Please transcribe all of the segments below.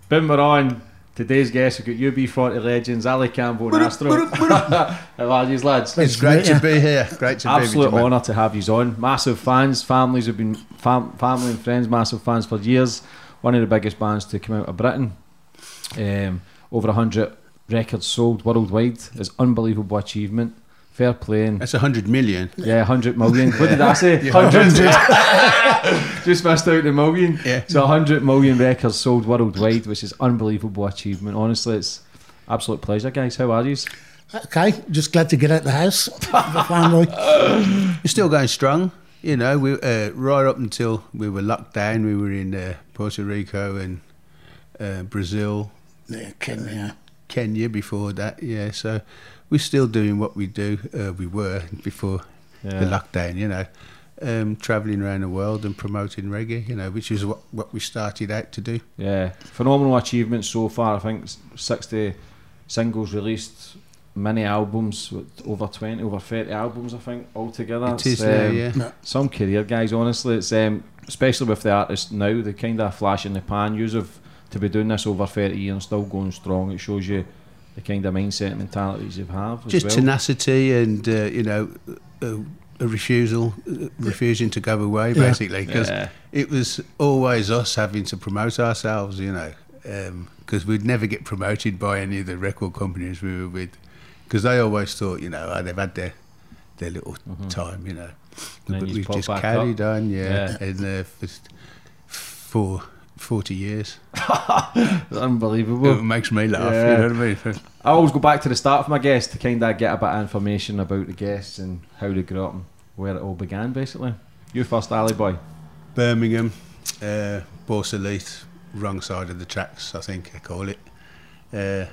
Boom, we're on. Today's guest, we've got UB40 legends, Ali Campbell and Astro. How are you, lads? It's great to be here. Great to be here. Absolute honour to have you on. Massive fans, families have been, family and friends, massive fans for years. One of the biggest bands to come out of Britain. Over 100 records sold worldwide. It's unbelievable achievement. Fair playing. That's 100 million. Yeah, 100 million. What did I say? 100. Just missed out the million. Yeah. So 100 million records sold worldwide, which is unbelievable achievement. Honestly, it's absolute pleasure, guys. How are you? Okay, just glad to get out the house. The family. You're still going strong. You know, we right up until we were locked down. We were in Puerto Rico and Brazil. Yeah, Kenya before that. Yeah, so we're still doing what we do. We were before the lockdown. You know, travelling around the world and promoting reggae. You know, which is what we started out to do. Yeah, phenomenal achievement so far. I think 60 singles released, many albums, over 20, over 30 albums, I think, altogether. It is, yeah. Some career, guys, honestly. It's especially with the artists now, the kind of flash in the pan. Use of to be doing this over 30 years and still going strong. It shows you the kind of mindset and mentalities you have. Just as well. Tenacity and, you know, a refusing to go away, basically. Because it was always us having to promote ourselves, you know, because we'd never get promoted by any of the record companies we were with. Because they always thought, you know, they've had their little time, you know. But we've just carried on, and for 40 years. Unbelievable. It makes me laugh, you know what I mean? I always go back to the start of my guests to kind of get a bit of information about the guests and how they grew up and where it all began, basically. You first, Ali boy. Birmingham, Borsalete, wrong side of the tracks, I think I call it.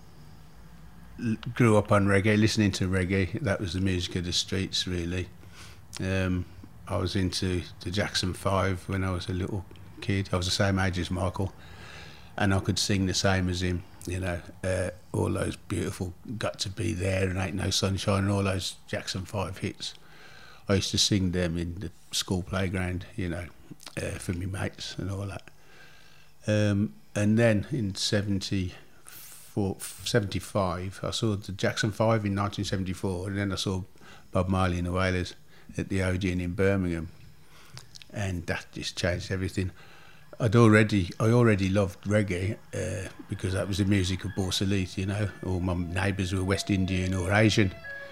Grew up on reggae, listening to reggae. That was the music of the streets, really. I was into the Jackson 5 when I was a little kid. I was the same age as Michael, and I could sing the same as him, you know. All those beautiful Got to Be There and Ain't No Sunshine and all those Jackson 5 hits. I used to sing them in the school playground, you know, for me mates and all that. And then in 75, I saw the Jackson 5 in 1974, and then I saw Bob Marley and the Wailers at the Odeon in Birmingham, and that just changed everything. I already loved reggae because that was the music of Borsalete, you know. All my neighbours were West Indian or Asian.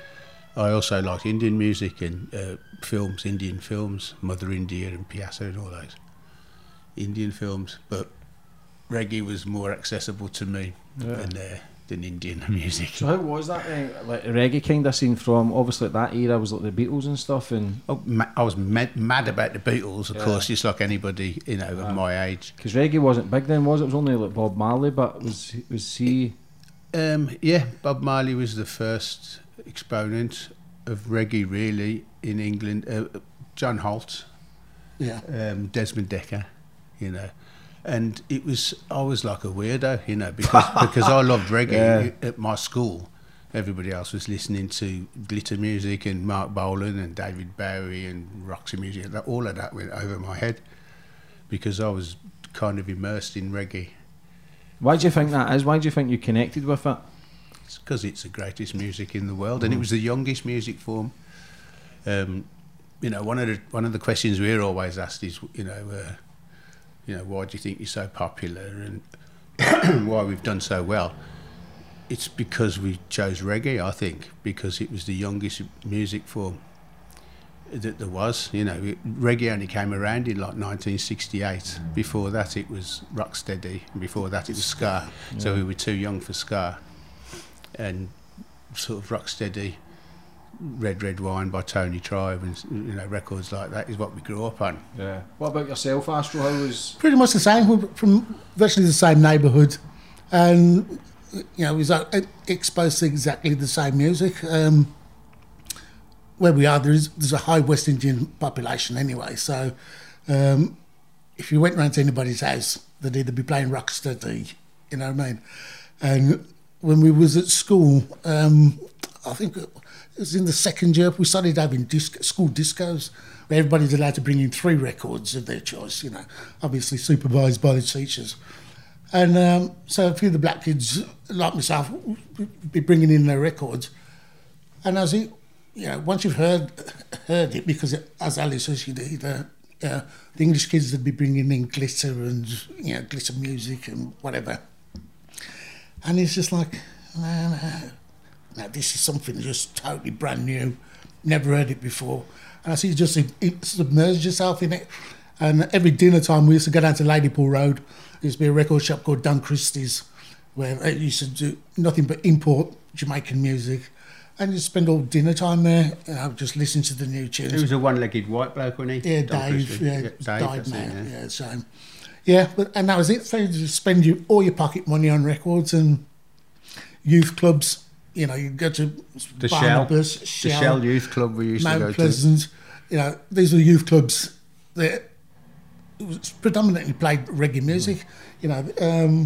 I also liked Indian music and films, Indian films, Mother India and Piazza and all those Indian films. But reggae was more accessible to me than Indian music. So how was that like reggae kind of scene from, obviously at that era was like the Beatles and stuff? And I was mad about the Beatles, of course, just like anybody, you know, of my age. Because reggae wasn't big then, was it? It was only like Bob Marley, but was he... Yeah, Bob Marley was the first exponent of reggae, really, in England. John Holt, Desmond Dekker, you know. And I was like a weirdo, you know, because I loved reggae. At my school, everybody else was listening to glitter music and Mark Bolan and David Bowie and Roxy music. All of that went over my head because I was kind of immersed in reggae. Why do you think that is? Why do you think you connected with it? It's because it's the greatest music in the world, and it was the youngest music form. You know, one of the questions we're always asked is, you know, why do you think you're so popular and why we've done so well? It's because we chose reggae, I think, because it was the youngest music form that there was. You know, reggae only came around in like 1968. Before that it was rocksteady, and before that it was ska. So we were too young for ska. And sort of rocksteady, Red Wine by Tony Tribe and, you know, records like that is what we grew up on. Yeah. What about yourself, Astro? How was... Pretty much the same. We're from virtually the same neighbourhood, and you know, we was exposed to exactly the same music. Where we are, there's a high West Indian population anyway, so if you went round to anybody's house, they'd either be playing rocksteady, you know what I mean? And when we was at school, I think it was in the second year, we started having school discos where everybody's allowed to bring in 3 records of their choice, you know, obviously supervised by the teachers. And so a few of the black kids, like myself, would be bringing in their records. And I think, you know, once you've heard it, because as Ali says, she did, the English kids would be bringing in glitter and, you know, glitter music and whatever. And it's just like, no, this is something just totally brand new, never heard it before. And I see you just submerge yourself in it. And every dinner time, we used to go down to Ladypool Road. There used to be a record shop called Don Christie's, where they used to do nothing but import Jamaican music. And you spend all dinner time there, you know, just listening to the new tunes. He was a one-legged white bloke, wasn't he? Yeah, Don Dave. Christie. Yeah, Dave, died that's now. it, Yeah, so yeah, and that was it. So you just spend all your pocket money on records and youth clubs. You know, you go to The Barnabas, The Shell Youth Club we used to Mount go Pleasant. You know, these were youth clubs that it was predominantly played reggae music. You know,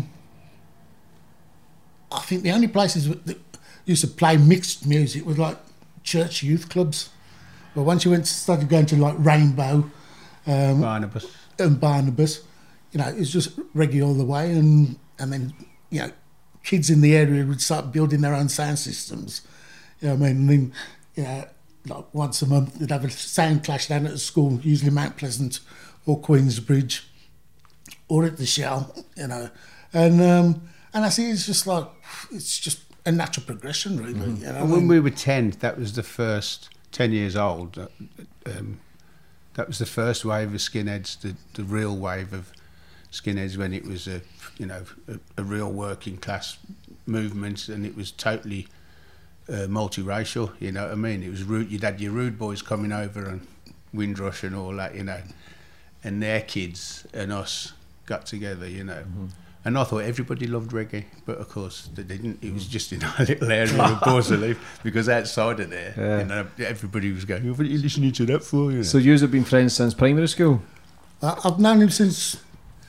I think the only places that used to play mixed music was like church youth clubs. But once you started going to like Rainbow, Barnabas. and Barnabas, you know, it was just reggae all the way, and then, you know, kids in the area would start building their own sound systems. You know what I mean? And then, you know, like once a month they'd have a sound clash down at the school, usually Mount Pleasant or Queensbridge or at the Shell, you know. And I see it's just a natural progression, really. Mm-hmm. You know? And when we were 10, that was the first, 10 years old, that was the first wave of skinheads, the real wave of skinheads, when it was a real working class movement, and it was totally multiracial, you know what I mean? It was you'd had your rude boys coming over and Windrush and all that, you know, and their kids and us got together, you know. Mm-hmm. And I thought everybody loved reggae, but of course they didn't. It was just in our little area of Borsaleve, because outside of there, you know, everybody was going, "What are you listening to that for?" You know? So you've been friends since primary school? I've known him since...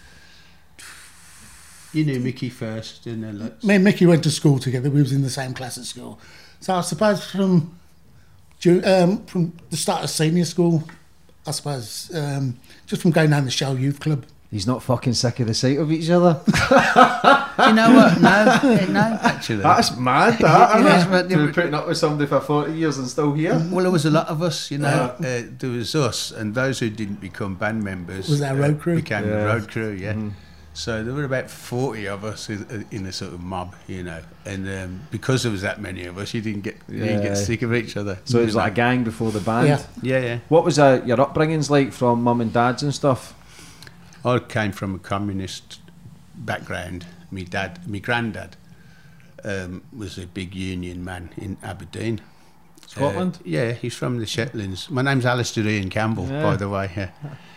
You knew Mickey first, and then Me and Mickey went to school together. We was in the same class at school. So I suppose from the start of senior school, I suppose, just from going down the Shell Youth Club. He's not fucking sick of the sight of each other. You know what? No, actually. That's mad, that, isn't Yeah. it? To be putting up with somebody for 40 years and still here. Well, there was a lot of us, you know. There was us, and those who didn't become band members Was our road crew? became the road crew, yeah. Mm-hmm. So there were about 40 of us in a sort of mob, you know, and because there was that many of us, you didn't get sick of each other. So it was like a gang before the band. Yeah. What was your upbringings like from mum and dads and stuff? I came from a communist background. My granddad was a big union man in Aberdeen. Scotland? Yeah, he's from the Shetlands. My name's Alistair Ian Campbell, by the way.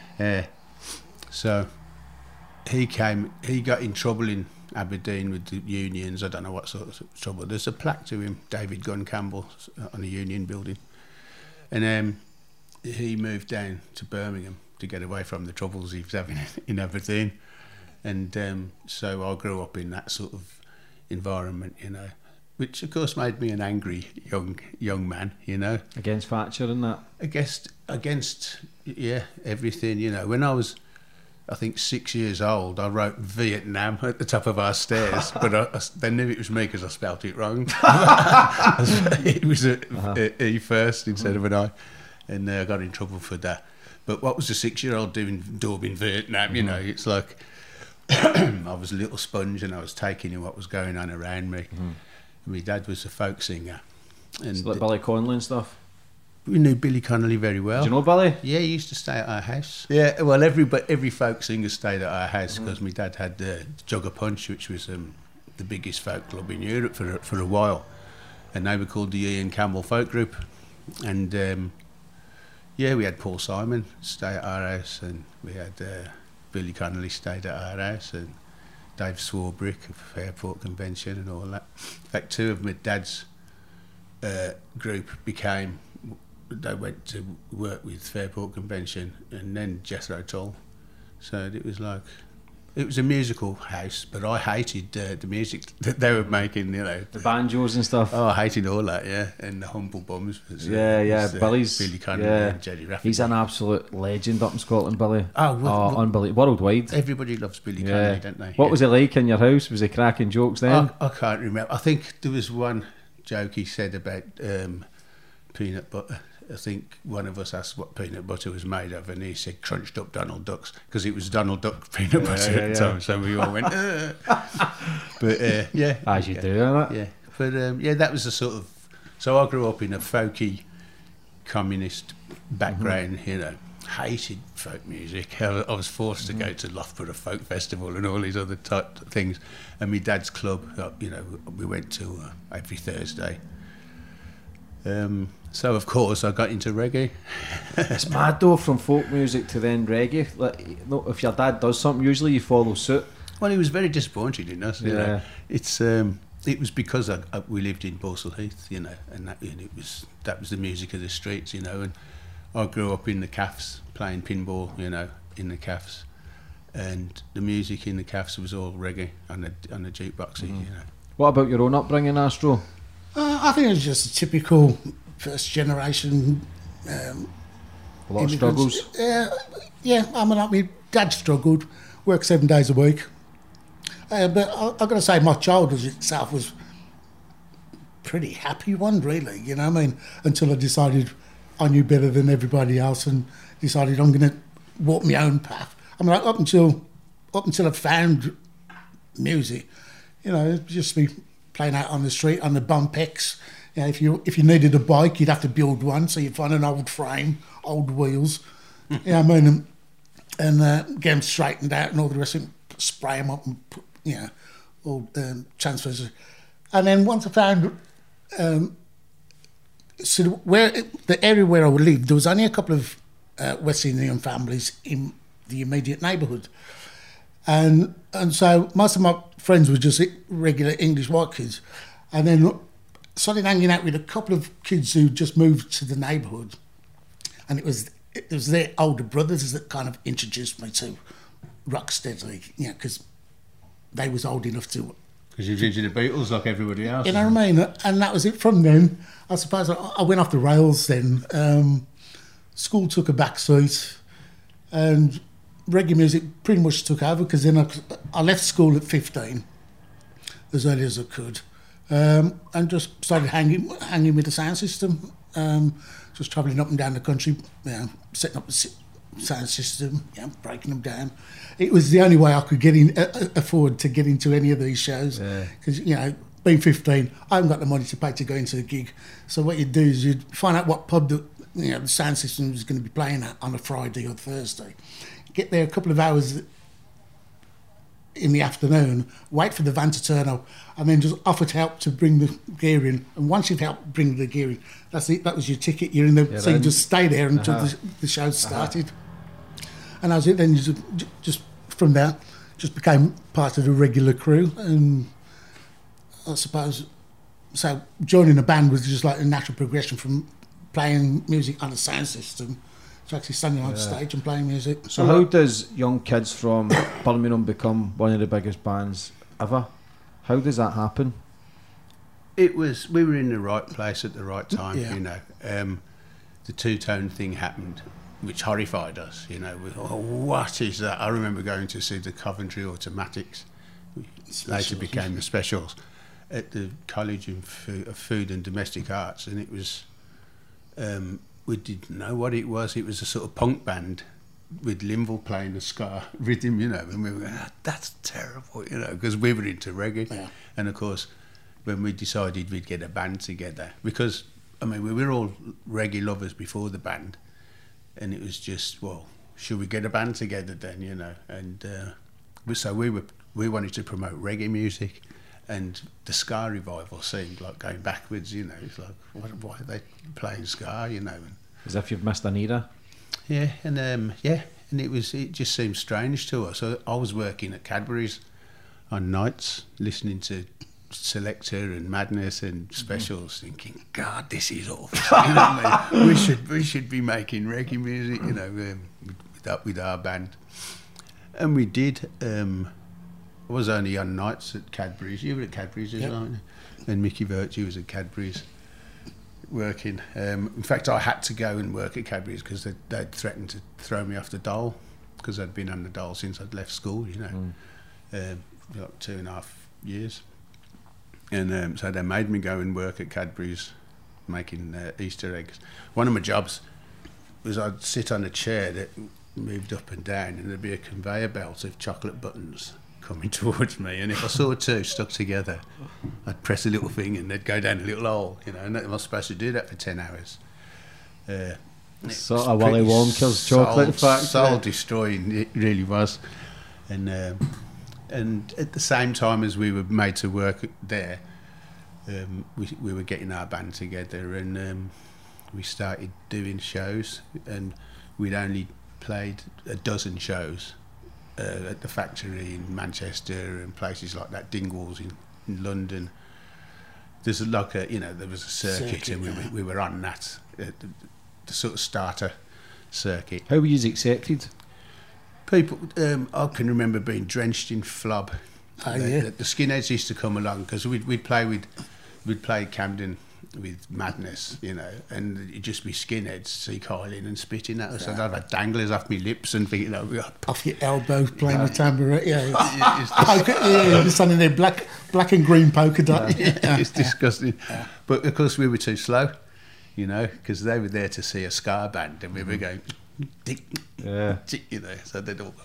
So he got in trouble in Aberdeen with the unions. I don't know what sort of trouble. There's a plaque to him, David Gunn Campbell, on a union building. And he moved down to Birmingham to get away from the troubles he was having in Aberdeen. And so I grew up in that sort of environment, you know, which of course made me an angry young man, you know. Against Thatcher and that? Against everything, you know. When I was, I think, 6 years old, I wrote Vietnam at the top of our stairs, but they knew it was me because I spelt it wrong. It was a E first instead of an I, and I got in trouble for that. But what was a 6-year-old doing in Vietnam? You know, it's like I was a little sponge and I was taking in what was going on around me. My dad was a folk singer. And it's like Billy Connolly and stuff? We knew Billy Connolly very well. Do you know Billy? Yeah, he used to stay at our house. Yeah, well, every folk singer stayed at our house because my dad had Jugger Punch, which was the biggest folk club in Europe for a while. And they were called the Ian Campbell Folk Group. And... we had Paul Simon stay at our house, and we had Billy Connolly stayed at our house, and Dave Swarbrick of Fairport Convention and all that. In fact, two of my dad's group they went to work with Fairport Convention and then Jethro Tull. So it was like It was a musical house, but I hated the music that they were making, you know. The banjos and stuff. Oh, I hated all that, yeah. And the Humble Bums. Was, Billy's. Billy Connolly and Jerry Rafferty. He's an absolute legend up in Scotland, Billy. Oh, unbelievable. Worldwide. Everybody loves Billy Connolly, don't they? What was it like in your house? Was he cracking jokes then? I can't remember. I think there was one joke he said about peanut butter. I think one of us asked what peanut butter was made of, and he said crunched up Donald Ducks, because it was Donald Duck peanut butter at the time. So we all went, But yeah, as you do, isn't it? Yeah, but that was the sort of. So I grew up in a folky, communist background. You know, hated folk music. I was forced to go to Loughborough Folk Festival and all these other type of things. And my dad's club, you know, we went to every Thursday. So of course I got into reggae. It's mad though, from folk music to then reggae. Like, if your dad does something, usually you follow suit. Well, he was very disappointed in us. You know, it's it was because we lived in Borsall Heath, you know, and that was the music of the streets, you know. And I grew up in the cafes playing pinball, you know, in the cafes, and the music in the cafes was all reggae on the jukeboxes, you know. What about your own upbringing, Astro? I think it was just a typical first generation. A lot of struggles. Yeah, I mean, my dad struggled, worked 7 days a week. But I've got to say, my childhood itself was pretty happy one, really. You know what I mean? Until I decided I knew better than everybody else, and decided I'm going to walk my own path. I mean, up until I found music, you know, it'd just be playing out on the street on the Bumpex. You know, if you needed a bike, you'd have to build one, so you'd find an old frame, old wheels. Yeah, I mean, and get them straightened out and all the rest of them, spray them up and put, you know, all transfers. And then once I found the area where I lived, there was only a couple of West Indian families in the immediate neighbourhood, and so most of my friends were just regular English white kids, and then started hanging out with a couple of kids who just moved to the neighbourhood, and it was their older brothers that kind of introduced me to Rocksteady, you know, because they was old enough to. Because you did the Beatles like everybody else. You know what I mean? And that was it from then. I suppose I went off the rails then. School took a back seat, and reggae music pretty much took over, because then I left school at 15, as early as I could, and just started hanging with the sound system, just travelling up and down the country, you know, setting up the sound system, you know, breaking them down. It was the only way I could afford to get into any of these shows, because, you know, being 15, I haven't got the money to pay to go into the gig. So what you'd do is you'd find out what pub the sound system was going to be playing at on a Friday or Thursday. Get there a couple of hours in the afternoon, wait for the van to turn up, and then just offer to help to bring the gear in. And once you've helped bring the gear in, that's it. That was your ticket. You're in the so you just stay there until the show started. And as it then you just from there just became part of the regular crew. And I suppose so. Joining a band was just like a natural progression from playing music on a sound system to actually standing on stage and playing music. So how does young kids from Birmingham become one of the biggest bands ever? How does that happen? We were in the right place at the right time, you know. The two-tone thing happened, which horrified us, you know. What is that? I remember going to see the Coventry Automatics, which later became the Specials, at the College of Food and Domestic Arts, and it was... we didn't know what it was. It was a sort of punk band with Linville playing the ska rhythm, you know, and we were that's terrible, you know, because we were into reggae. Yeah. And of course, when we decided we'd get a band together, because, I mean, we were all reggae lovers before the band, and it was just, well, should we get a band together then, you know? And so we wanted to promote reggae music. And the ska revival seemed like going backwards, you know. It's like, why are they playing ska, you know? As if you've missed an era. Yeah, and and it just seemed strange to us. So I was working at Cadbury's on nights, listening to Selector and Madness and Specials, thinking, God, this is awful. You know what I mean? We should be making reggae music, you know, with our band. And we did. I was only on nights at Cadbury's. You were at Cadbury's as well, weren't you? And Mickey Virtue was at Cadbury's working. In fact, I had to go and work at Cadbury's because they'd threatened to throw me off the dole because I'd been on the dole since I'd left school, you know, like 2.5 years. And so they made me go and work at Cadbury's making Easter eggs. One of my jobs was I'd sit on a chair that moved up and down and there'd be a conveyor belt of chocolate buttons coming towards me, and if I saw two stuck together, I'd press a little thing and they'd go down a little hole, you know, and I was supposed to do that for 10 hours. Sort of Willy Wonka's chocolate factory. Soul destroying, it really was. And at the same time as we were made to work there, we were getting our band together, and we started doing shows, and we'd only played a dozen shows at the factory in Manchester and places like that, Dingwalls in London. There's like a, you know, there was a circuit and we were on that, the sort of starter circuit. How were you accepted? People, I can remember being drenched in flub. The skinheads used to come along because we'd play Camden with Madness, you know, and it'd just be skinheads recoiling and spitting at us. I'd have danglers off my lips and thinking, off your elbows playing the tambourine, just standing there, black and green polka dot. It's disgusting. But of course we were too slow, you know, because they were there to see a ska band, and we were going, dick, you know, so they'd all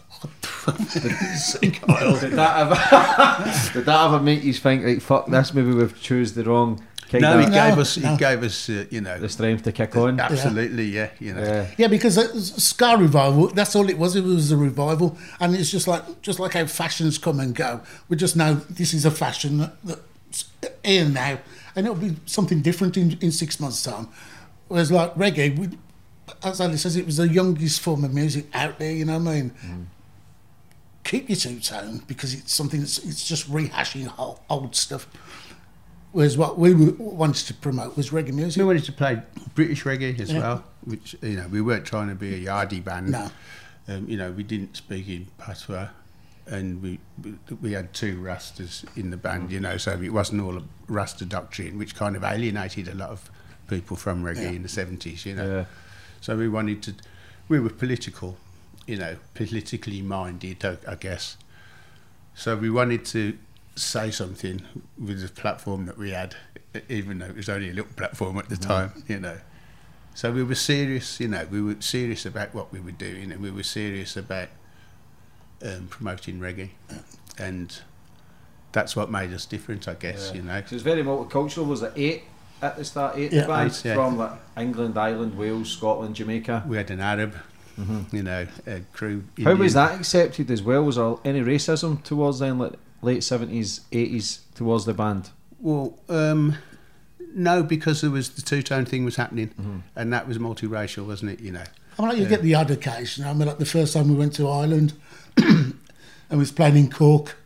did that ever make you think, like, fuck this, maybe we've chose the wrong kind No, of... he gave us, you know... the strength to kick on. Absolutely, yeah, you know. Yeah, because ska revival, that's all it was a revival, and it's just like how fashions come and go. We just know this is a fashion that's here now, and it'll be something different in 6 months' time. Whereas like reggae, as Ali says, it was the youngest form of music out there, you know what I mean? Keep your two-tone, because it's something it's just rehashing old stuff. Whereas what we wanted to promote was reggae music. We wanted to play British reggae as well, which, you know, we weren't trying to be a yardie band. No. You know, we didn't speak in patois, and we had 2 Rastas in the band, you know, so it wasn't all a Rasta doctrine, which kind of alienated a lot of people from reggae in the 70s, you know. Yeah. So we were political, you know, politically minded, I guess. So we wanted to say something with the platform that we had, even though it was only a little platform at the time, you know. So we were serious, you know, we were serious about what we were doing, and we were serious about promoting reggae, and that's what made us different, I guess, you know. So it's very multicultural. Was it 8 at the start? 8 Yeah. bands 8, yeah. from like England, Ireland, Wales, Scotland, Jamaica. We had an Arab, you know, a crew. How was Indian. that accepted as well? Was there any racism towards them, like late 70s, 80s, towards the band? Well, no, because there was the two-tone thing was happening, and that was multiracial, wasn't it? You know. I mean, like you get the odd occasion. I mean, like the first time we went to Ireland and was playing in Cork,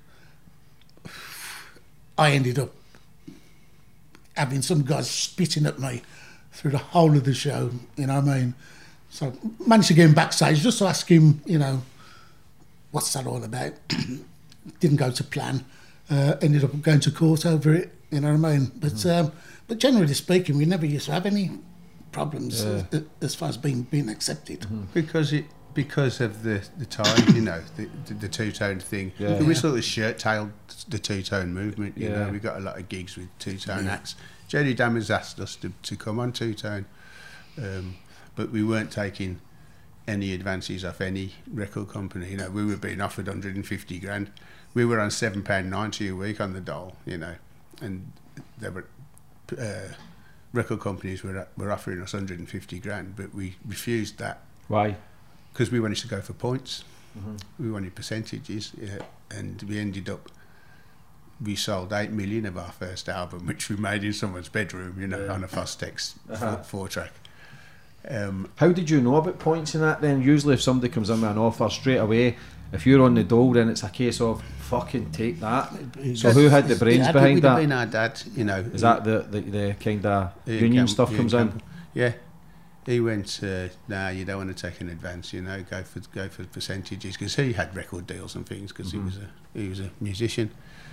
I ended up having some guys spitting at me through the whole of the show, you know what I mean? So managed to get him backstage just to ask him, you know, what's that all about? Didn't go to plan. Ended up going to court over it, you know what I mean? But generally speaking, we never used to have any problems as far as being accepted. Because of the time, you know, the two-tone thing. Yeah. We sort of shirt-tailed the two-tone movement, you know. We got a lot of gigs with two-tone acts. Jerry Dammers asked us to come on two-tone, but we weren't taking any advances off any record company. You know, we were being offered 150 grand. We were on £7.90 a week on the dole, you know, and there were record companies were offering us 150 grand, but we refused that. Why? Because we wanted to go for points. We wanted percentages, and we ended up, we sold 8 million of our first album, which we made in someone's bedroom, you know, on a Fostex 4-track. How did you know about points in that then? Usually if somebody comes in with an offer straight away, if you're on the dole, then it's a case of fucking take that. So who had the brains behind that? Been our dad, you know. Is that the kind of union stuff comes in? Yeah. He went, nah, you don't want to take an advance, you know, go for percentages, because he had record deals and things, because he was a musician.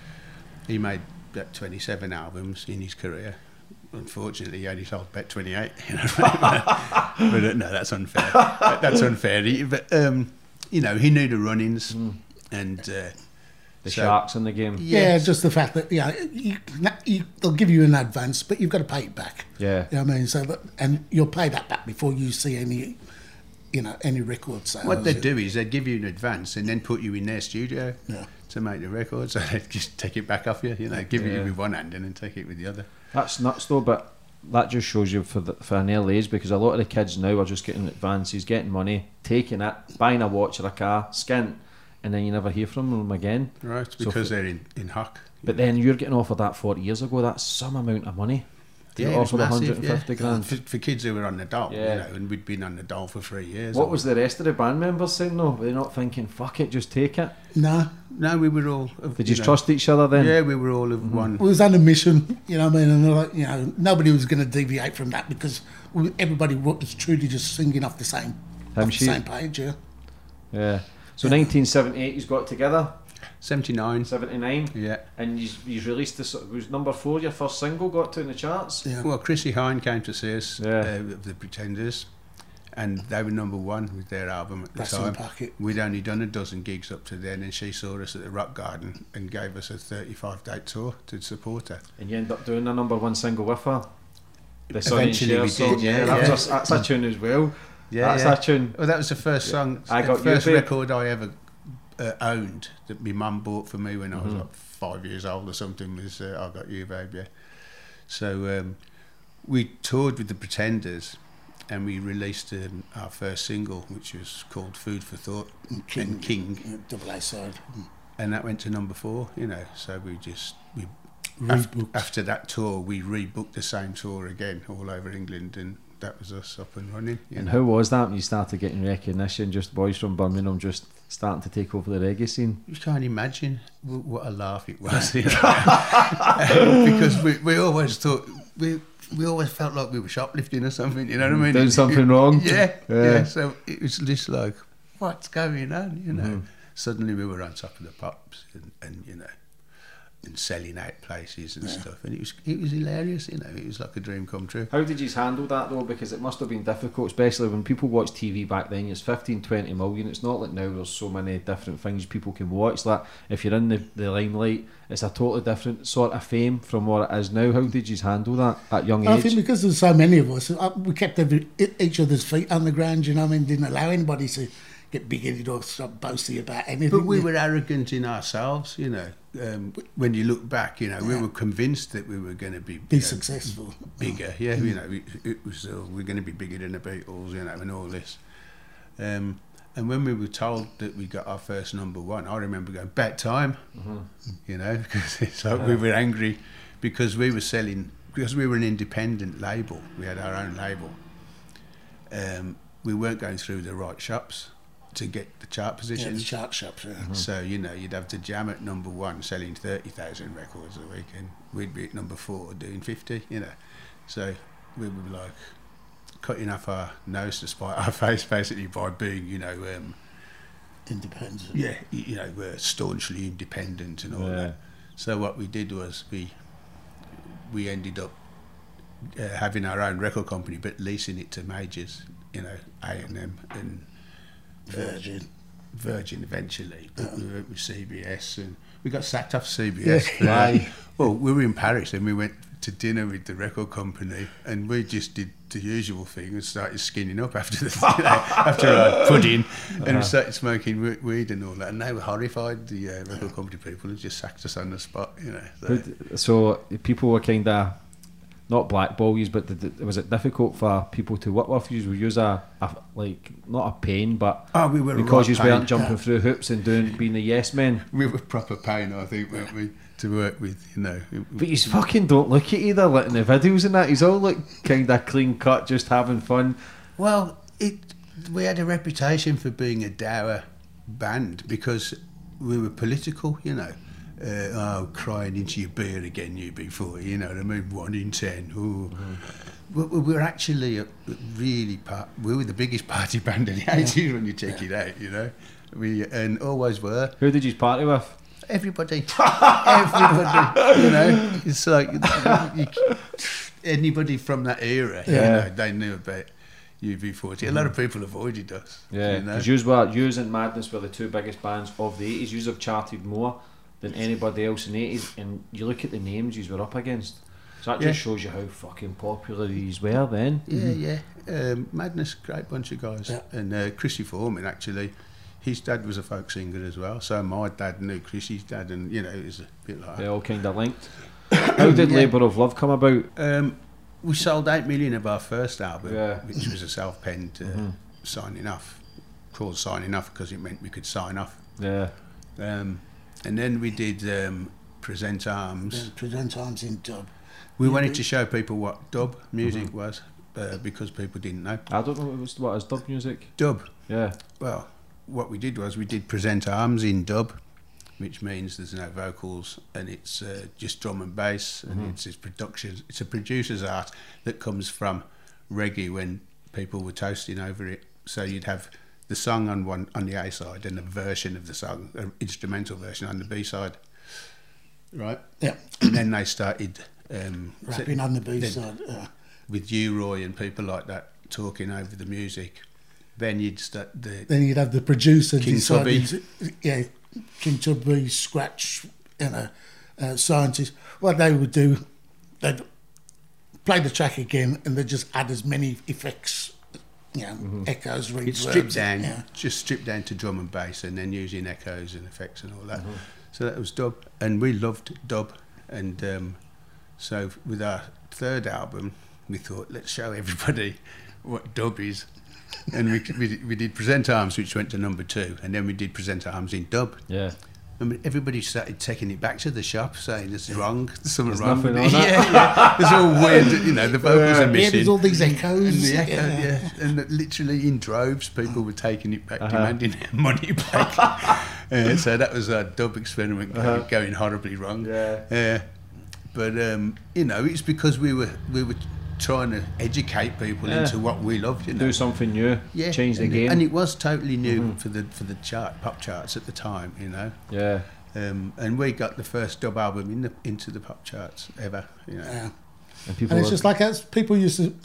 He made about 27 albums in his career. Unfortunately, he only sold about 28. You know? But no, that's unfair. That's unfair. But you know, he knew the run-ins and The sharks in the game. Yeah, just the fact that they'll give you an advance, but you've got to pay it back. Yeah. You know what I mean? So that, and you'll pay that back before you see any, any record sales. What they'd do is they'd give you an advance and then put you in their studio to make the record. So they'd just take it back off you, give it with one hand and then take it with the other. That's nuts though, but that just shows you for an early age, because a lot of the kids now are just getting advances, getting money, taking it, buying a watch or a car, skint, and then you never hear from them again. Right, because they're in hock. But then you're getting offered that 40 years ago, that's some amount of money. Yeah, You're offered massive, 150 grand. For kids who were on the dole, and we'd been on the dole for 3 years. What was the rest of the band members saying though? Were they not thinking, fuck it, just take it? No, we were all... Did you trust each other then? Yeah, we were all of one. it was on a mission, you know what I mean? And they're like, nobody was going to deviate from that, because everybody was truly just singing off the same page, yeah. Yeah. So 1978, you got together. 79. 79. Yeah. And you released this. Was number 4 your first single? Got to in the charts. Yeah. Well, Chrissie Hynde came to see us, Yeah. The Pretenders, and they were number 1 with their album at the Wrestling time. Packet. We'd only done a dozen gigs up to then, and she saw us at the Rock Garden and gave us a 35-date tour to support her. And you end up doing the number 1 single with her. The Sonny and Eventually Cher we song. did, yeah. That's a tune as well. Yeah, That's a tune. Well, that was the first song, I Got the You, first Babe. record I ever owned that my mum bought for me when I was like 5 years old or something, was I Got You, Babe, yeah. So we toured with the Pretenders, and we released our first single, which was called Food for Thought, and King. Double A side. And that went to number 4, so we Rebooked. after that tour, we rebooked the same tour again all over England, and that was us up and running. And how was that when you started getting recognition? Just boys from Birmingham just starting to take over the reggae scene. You can't imagine what a laugh it was, because we always thought we always felt like we were shoplifting or something. You know what I mean? Doing something wrong. Yeah. So it was just like, what's going on? Suddenly we were on top of the pops, and and selling out places and stuff, and it was hilarious. It was like a dream come true. How did you handle that though? Because it must have been difficult, especially when people watch TV back then. It's 15-20 million. It's not like now there's so many different things people can watch. Like if you're in the limelight, it's a totally different sort of fame from what it is now. How did you handle that at young age? I think because there's so many of us, we kept each other's feet on the ground, didn't allow anybody to get big-headed or start boasting about anything. But we were arrogant in ourselves, when you look back, we were convinced that we were going to be successful, bigger. Yeah, it was we're going to be bigger than the Beatles, and all this. And when we were told that we got our first number 1, I remember going, "Bet time," because it's like we were angry because we were selling, because we were an independent label. We had our own label. We weren't going through the right shops to get the chart positions. the chart shops, yeah. So, you'd have to jam at number 1 selling 30,000 records a week, and we'd be at number 4 doing 50, So we were like cutting off our nose to spite our face, basically, by being, Independent. Yeah, we're staunchly independent and all that. So what we did was we ended up having our own record company, but leasing it to majors, A&M and Virgin eventually, but we went with CBS, and we got sacked off CBS. Why? Well, we were in Paris and we went to dinner with the record company, and we just did the usual thing and started skinning up after after our pudding, and we started smoking weed and all that, and they were horrified, the record company people, and just sacked us on the spot. So people were kind of not blackball you, but was it difficult for people to work with you? We use a not a pain, but we were because you pain. weren't jumping through hoops and being the yes men. We were proper pain, I think, weren't we, to work with, But you fucking don't look at either, like in the videos and that. He's all like kind of clean cut, just having fun. Well, we had a reputation for being a dour band because we were political, crying into your beer again, UB40, you know what I mean? 1 in 10. Ooh. we were actually we were the biggest party band of the 80s when you check it out, you know. And always were. Who did you party with? Everybody. Everybody. You know, it's like anybody from that era, you know, they knew about UB40. A lot of people avoided us. Yeah, because yous and Madness were the two biggest bands of the 80s. Yous have charted more than anybody else in the 80s, and you look at the names yous were up against. So that just shows you how fucking popular these were then. Yeah, yeah. Madness, great bunch of guys. Yeah. And Chrissy Foreman, actually, his dad was a folk singer as well. So my dad knew Chrissy's dad, and, you know, it was a bit like they all kind of linked. How did Labour of Love come about? We sold 8 million of our first album, which was a self-penned signing off. Called signing off because it meant we could sign off. Yeah. And then we did Present Arms. Yeah, Present Arms in dub. We wanted to show people what dub music was, because people didn't know. I don't know what is dub music. Dub. Yeah. Well, what we did was we did Present Arms in dub, which means there's no vocals and it's just drum and bass, and it's production. It's a producer's art that comes from reggae when people were toasting over it. So you'd have the song on the A side and a version of the song, an instrumental version on the B side, right? Yeah. And then they started rapping on the B side, with you, Roy, and people like that talking over the music. Then you'd start Then you'd have the producer King deciding, Tubby. yeah, King Tubby, Scratch, Scientist. What they would do, they'd play the track again, and they'd just add as many effects, echoes, reverbs. It's stripped down, just stripped down to drum and bass, and then using echoes and effects and all that. So that was dub, and we loved dub. And so with our third album, we thought, let's show everybody what dub is. And we did Present Arms, which went to number 2, and then we did Present Arms in dub. Yeah. And everybody started taking it back to the shop, saying this is wrong, there's something wrong nothing with it. on it. Yeah. There's all weird, you know, the vocals are missing. Yeah, there's all these echoes. And the echo, and literally in droves, people were taking it back, demanding their money back. So that was our dub experiment going horribly wrong. Yeah. But you know, it's because we were trying to educate people into what we loved. You know? Do something new. Yeah. Change the game. And it was totally new for the pop charts at the time. You know. Yeah. And we got the first dub album into the pop charts ever. You know. Yeah. And it's just like as people used to,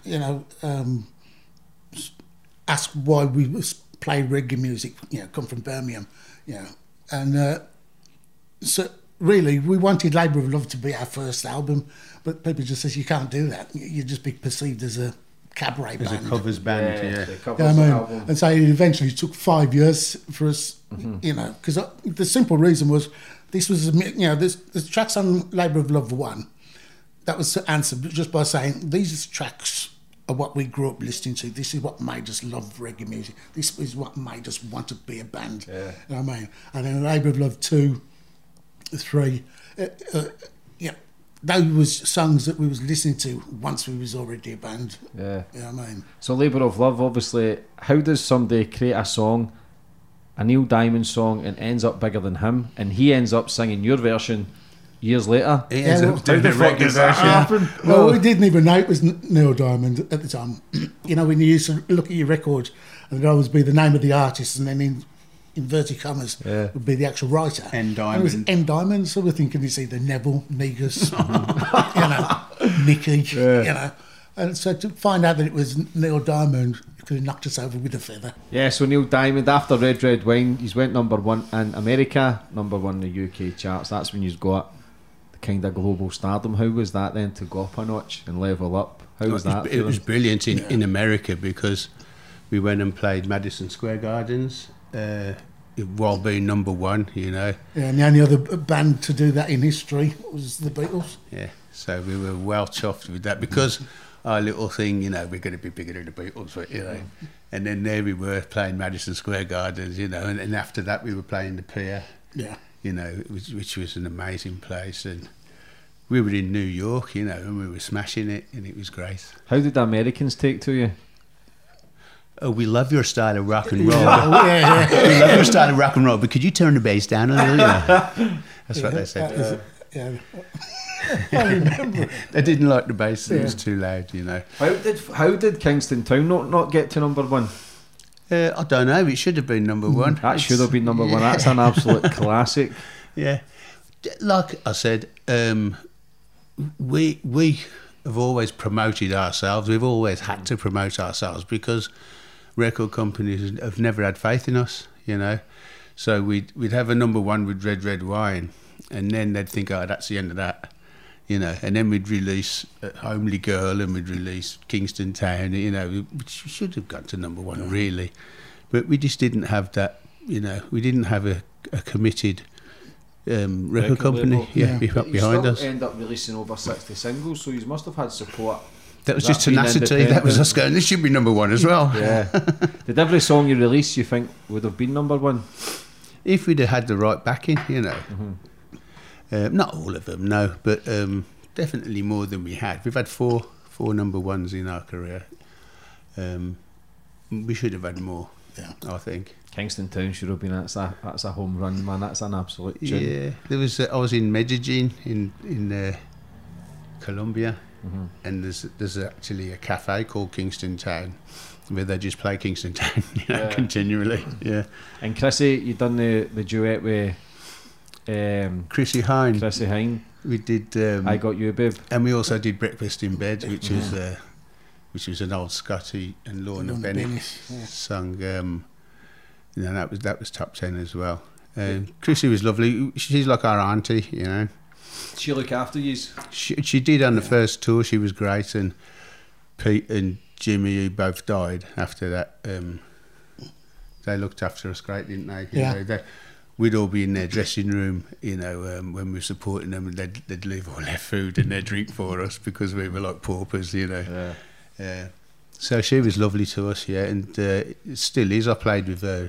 ask why we play reggae music, come from Birmingham, and so really we wanted Labour of Love to be our first album, but people just says you can't do that. You'd just be perceived as a cabaret band. As a covers band, Album. And so it eventually took 5 years for us, because the simple reason was this was, the tracks on Labour of Love 1, that was answered just by saying these tracks are what we grew up listening to. This is what made us love reggae music. This is what made us want to be a band. Yeah. You know what I mean? And then Labour of Love 2, 3, those was songs that we was listening to once we was already a band. Yeah. You know what I mean? So Labour of Love, obviously, how does somebody create a song, a Neil Diamond song, and ends up bigger than him, and he ends up singing your version years later? He ends up doing the the fuck reggae does that version. happen? Well, we didn't even know it was Neil Diamond at the time. When you used to look at your record, and there'd always be the name of the artist, and then in inverted commas would be the actual writer. N. Diamond. And it was N. Diamond, so we're thinking it's either Neville, Negus, Nicky, And so to find out that it was Neil Diamond, it could have knocked us over with a feather. Yeah, so Neil Diamond, after Red Red Wine, he's went number 1 in America, number 1 in the UK charts. That's when you've got the kind of global stardom. How was that then to go up a notch and level up? How was that? It was brilliant in America, because we went and played Madison Square Gardens while being number 1, Yeah, and the only other band to do that in history was the Beatles. Yeah, so we were well chuffed with that, because our little thing, we're going to be bigger than the Beatles, but, and then there we were playing Madison Square Gardens, and after that we were playing the Pier, which was an amazing place, and we were in New York, and we were smashing it, and it was great. How did the Americans take to you? Oh, we love your style of rock and roll. We love your style of rock and roll, but could you turn the bass down a little? That's what they said. I remember. They didn't like the bass; it was too loud, you know. How did Kingston Town not get to number one? I don't know. It should have been number one. That should have been number one. That's an absolute classic. Yeah, like I said, we have always promoted ourselves. We've always had to promote ourselves because record companies have never had faith in us, you know. So we'd have a number one with Red Red Wine, and then they'd think, oh, that's the end of that, you know. And then we'd release Homely Girl, and we'd release Kingston Town, you know, which should have got to number one, really. But we just didn't have that, you know. We didn't have a committed record company, behind us. End up releasing over 60 singles, so you must have had support. That was just tenacity. That was us going, this should be number one as well. Yeah. Did every song you released, you think, would have been number one? If we'd have had the right backing, you know. Not all of them, no, but definitely more than we had. We've had four number ones in our career. We should have had more, I think. Kingston Town should have been, that's a home run, man. That's an absolute tune. Yeah, there was. I was in Medellin in Colombia, and there's actually a cafe called Kingston Town where they just play Kingston Town, you know, continually. Yeah. And Chrissy, you done the duet with Chrissy Hine. Chrissy Hine. We did. I Got You, Babe. And we also did Breakfast in Bed, which was an old Scotty and Lorna Bennett sung. You know, that was top 10 as well. Chrissy was lovely. She's like our auntie, you know. She look after you. She did on the first tour. She was great, and Pete and Jimmy, who both died after that, they looked after us great, didn't they? You know, we'd all be in their dressing room, you know, when we were supporting them, and they'd leave all their food and their drink for us because we were like paupers, you know. So she was lovely to us, and it still is. I played with her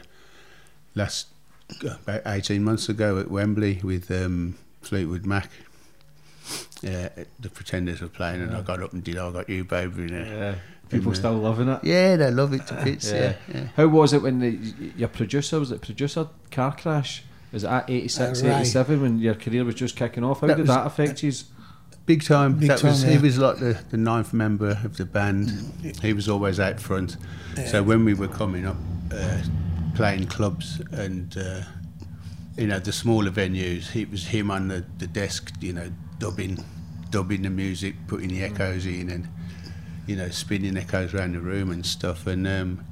about 18 months ago at Wembley with Fleetwood Mac. The Pretenders were playing, and I got up and did I Got You, Baby. People still loving it. Yeah, they love it to bits. Yeah. How was it when your producer, was it producer car crash? Was it at 86, 87 when your career was just kicking off? How did that affect you? Big time. He was like the ninth member of the band. He was always out front. So when we were coming up, playing clubs and you know, the smaller venues, it was him on the desk, you know, dubbing the music, putting the echoes in, and you know, spinning echoes around the room and stuff. And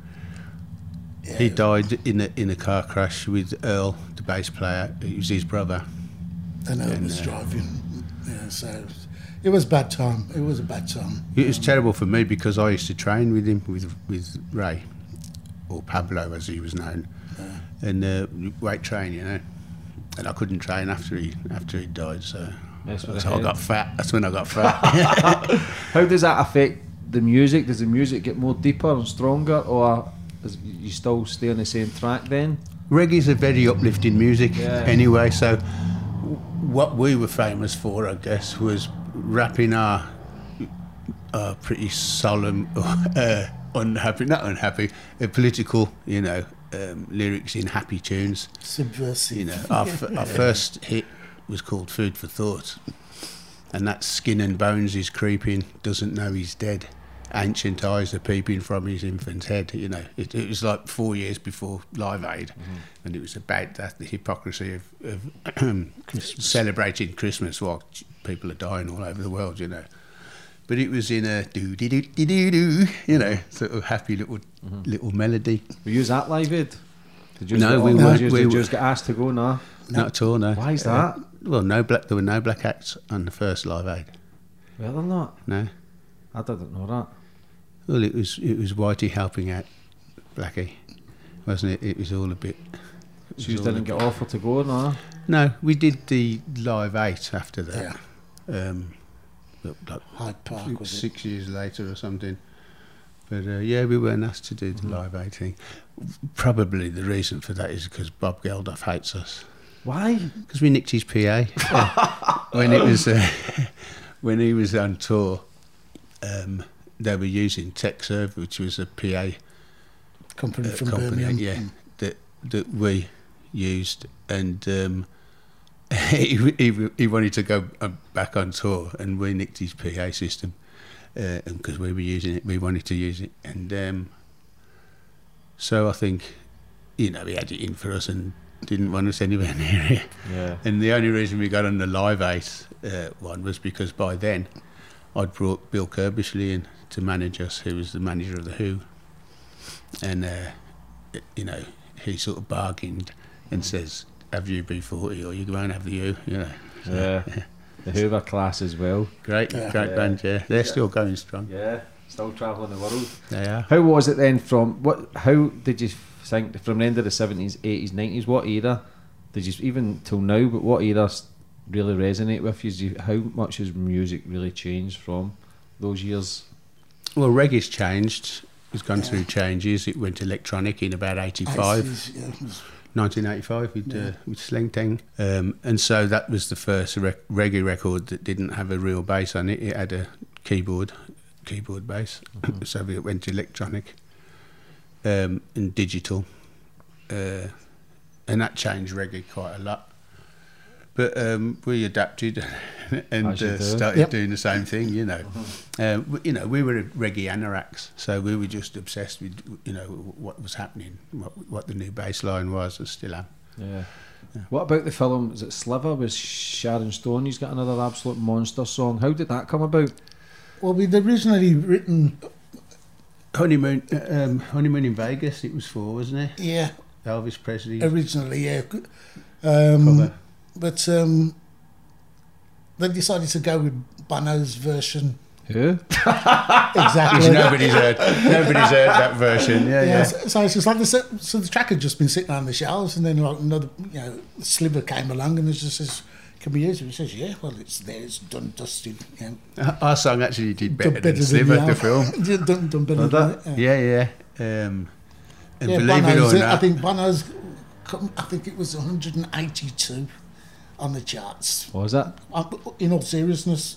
he died in a car crash with Earl, the bass player. It was his brother. And Earl was driving. So it was a bad time. It was a bad time. It was terrible for me because I used to train with him, with Ray, or Pablo as he was known, and weight train, you know. And I couldn't train after he died, so I got fat. That's when I got fat. How does that affect the music? Does the music get more deeper and stronger, or you still stay on the same track then? Reggae's a very uplifting music anyway, so what we were famous for, I guess, was rapping our pretty solemn, political, you know, lyrics in happy tunes. Subversive. You know, our first hit was called Food for Thought, and that's skin and bones is creeping, doesn't know he's dead. Ancient eyes are peeping from his infant's head. You know, it was like 4 years before Live Aid, and it was about that, the hypocrisy of celebrating Christmas while people are dying all over the world. You know, but it was in a do, you know, sort of happy little melody. Were you at Live Aid? Did you just get asked to go? No, not at all. No. Why is that? Well, there were no black acts on the first Live Aid. Well, they're not. No, I didn't know that. Well, it was Whitey helping out Blackie, wasn't it? It was all a bit. So you didn't get offered to go, no? No, we did the Live 8 after that. Like Hyde Park, was 6 years later or something. But we weren't asked to do the Live 8 thing. Probably the reason for that is because Bob Geldof hates us. Why? Because we nicked his PA when he was on tour. They were using TechServe, which was a PA company from Birmingham. that we used, and he wanted to go back on tour, and we nicked his PA system because we were using it. We wanted to use it, and so I think, he had it in for us and didn't want us anywhere near it. Yeah. And the only reason we got on the Live 8 one was because by then I'd brought Bill Kirbishley in to manage us, who was the manager of the Who, and he sort of bargained and says, have UB40 or you won't have the Who, Yeah. The Who were class as well. Great band, yeah. They're still going strong. Yeah. Still travelling the world. They are. How was it then how did you think from the end of the 70s, 80s, 90s, what era did you, even till now, but what era really resonate with you? How much has music really changed from those years? Well, reggae's changed. It's gone through changes. It went electronic in about 85. 1985 with Sleng Teng. And so that was the first reggae record that didn't have a real bass on it. It had a keyboard bass. Mm-hmm. So it went electronic and digital. And that changed reggae quite a lot. But we adapted and started doing the same thing, Mm-hmm. We were reggae anoraks, so we were just obsessed with, what was happening, what the new bass line was, and still am. Yeah. What about the film, is it Sliver with Sharon Stone? He's got another absolute monster song. How did that come about? Well, we'd originally written... Honeymoon in Vegas, it was for, wasn't it? Yeah. Elvis Presley. Originally, yeah. Cover. But they decided to go with Bono's version. Who? Exactly. Nobody's heard that version. Yeah. So it's just like the track had just been sitting on the shelves, and then like another, Sliver came along and it just says, "Can we use it?" He says, "Yeah, well, it's there, it's done, dusted." Our song actually did better than Sliver, the film. done better than it. Yeah. And believe it or not, I think Bono's, I think it was 182 on the charts. What was that? In all seriousness,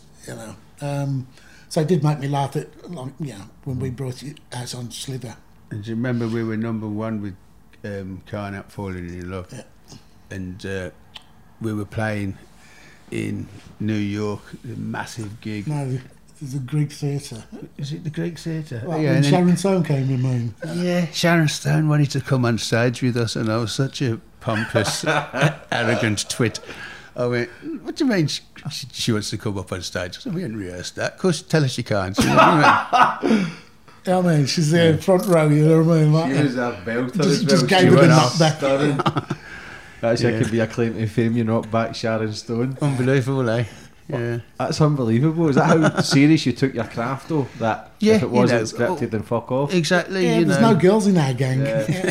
so it did make me laugh at, when we brought it out on Sliver. And do you remember we were number one with Can't Help Falling in Love? Yeah. And we were playing in New York, a massive gig. No, the Greek Theatre. Is it the Greek Theatre? Well, when Sharon Stone came in, man. Yeah, Sharon Stone wanted to come on stage with us, and I was such a pompous, arrogant twit. I went, "What do you mean she wants to come up on stage?" I said, "We hadn't rehearsed that. Of course, tell her she can't." Yeah, I mean, she's there front row, you know what I mean? Like, She was a belter just gave her the knock back. Actually, could be a claim to fame, you knock back Sharon Stone. Unbelievable, eh? Yeah. That's unbelievable. Is that how serious you took your craft, though? That Yeah, if it wasn't scripted, then fuck off. Exactly. Yeah, there's no girls in our gang.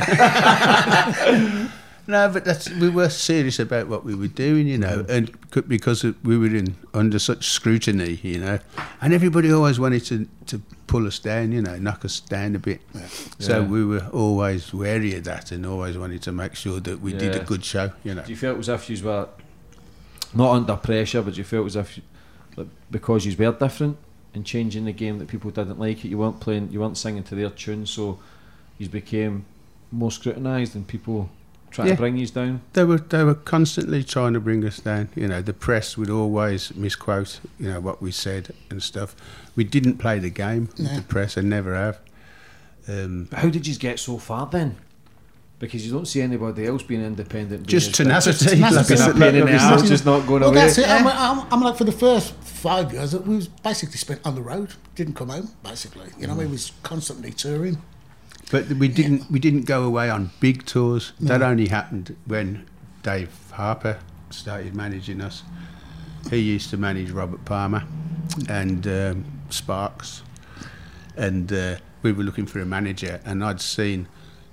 Yeah. No, but we were serious about what we were doing, and because we were under such scrutiny, and everybody always wanted to pull us down, knock us down a bit. Yeah. So we were always wary of that and always wanted to make sure that we did a good show, Do you feel it was as if you were not under pressure, but do you feel it was as if because you were different and changing the game that people didn't like it, you weren't singing to their tune, so you became more scrutinised and people trying to bring you down? They were constantly trying to bring us down. The press would always misquote, what we said and stuff. We didn't play the game with the press and never have. But how did you get so far then? Because you don't see anybody else being independent. Just tenacity. Like a pain in the house, just not going away. That's it. I'm like, for the first 5 years, we was basically spent on the road. Didn't come home, basically. We was constantly touring. But we didn't go away on big tours. No. That only happened when Dave Harper started managing us. He used to manage Robert Palmer and Sparks, and we were looking for a manager. And I'd seen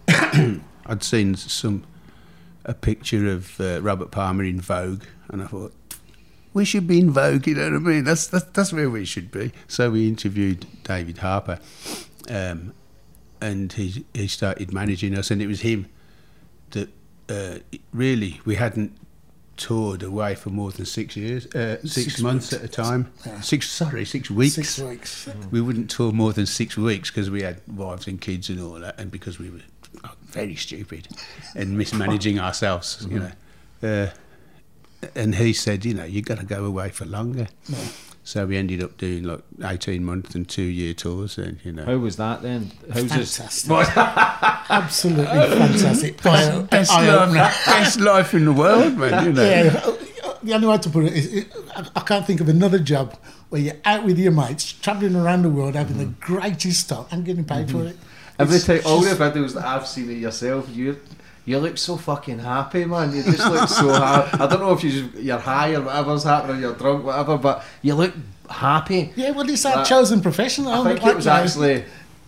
a picture of Robert Palmer in Vogue, and I thought, we should be in Vogue. You know what I mean? That's where we should be. So we interviewed David Harper. And he started managing us, and it was him that really we hadn't toured away for more than 6 years, 6 months at a time. 6 weeks. 6 weeks. We wouldn't tour more than 6 weeks because we had wives and kids and all that, and because we were very stupid and mismanaging ourselves, and he said, you know, you got to go away for longer. So we ended up doing like 18-month and 2-year tours, and you know. How was that then? How's Fantastic. Absolutely fantastic. Best life in the world, man. You know. Yeah, the only way to put it is, I can't think of another job where you're out with your mates, travelling around the world, having the greatest time and getting paid for it. Every time, all the videos that I've seen of yourself, you look so fucking happy, man. You just look so happy. I don't know if you're high or whatever's happening, or you're drunk, whatever, but you look happy. Yeah, well, it's our chosen profession. I think it was actually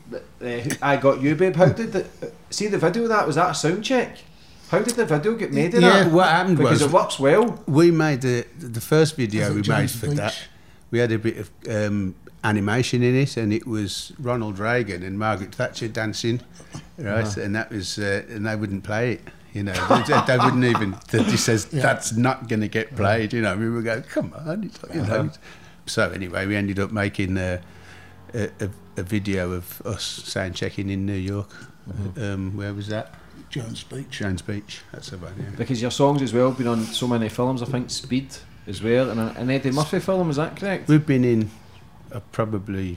I Got You, Babe. How did see the video of that? Was that a sound check? How did the video get made of that? What happened because was it works well. we made the first video we made for Beach? that. We had a bit of animation in it, and it was Ronald Reagan and Margaret Thatcher dancing, right? And that was, and they wouldn't play it. You know, they wouldn't even. They says that's not going to get played. You know, we would go, come on, it's like, you know. So anyway, we ended up making a video of us sound checking in New York. Where was that? Jones Beach. Jones Beach. That's the one. Yeah. Because your songs as well have been on so many films. I think Speed as well, and an Eddie Murphy film. Is that correct? We've been in probably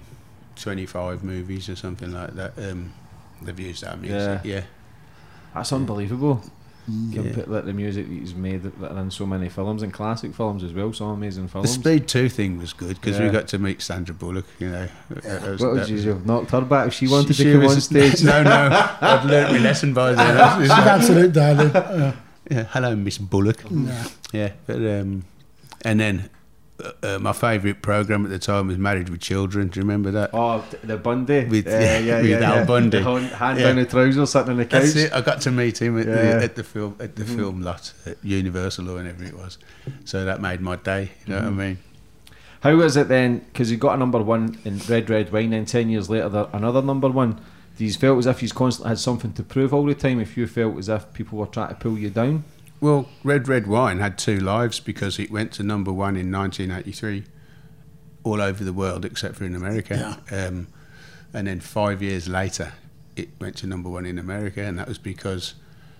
25 movies or something like that. They've used our music. Yeah. That's unbelievable. Like the music that he's made that are in so many films and classic films as well. Some amazing The films. Speed 2 thing was good because we got to meet Sandra Bullock. You know, What would you have knocked her back if she wanted to come on stage? No, I'd learnt my lesson by then. She's an absolute darling. Yeah, hello, Miss Bullock. Yeah, but and then my favourite programme at the time was Married with Children. Do you remember that? Oh, the Bundy. With Al Bundy. The hand down the trousers, sitting on the couch. That's it. I got to meet him at the film lot at Universal or whenever it was. So that made my day. You know what I mean? How is it then? Because you got a number one in Red Red Wine, and 10 years later another number one. Do you felt as if you constantly had something to prove all the time? If you felt as if people were trying to pull you down? Well, Red Red Wine had 2 lives because it went to number one in 1983 all over the world except for in America. And then 5 years later, it went to number one in America, and that was because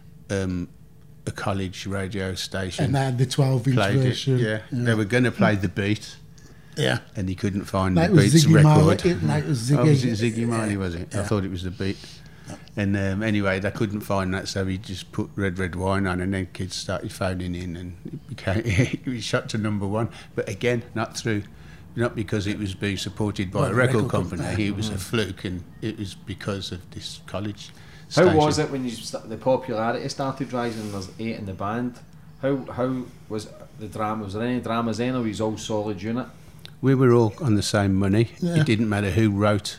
a college radio station And they had the 12-inch played version. it. They were going to play the beat, and he couldn't find That the was Beat's Ziggy record. Marley. That was Ziggy. Oh, was it Ziggy Marley, was it? I thought it was the beat. And anyway, they couldn't find that, so he just put Red Red Wine on, and then kids started phoning in, and it was shot to number one. But again, not because it was being supported by a record company. It was a fluke, and it was because of this college station. How was it when the popularity started rising? There's 8 in the band. How was the drama? Was there any dramas then, or was it all solid unit? We were all on the same money. Yeah. It didn't matter who wrote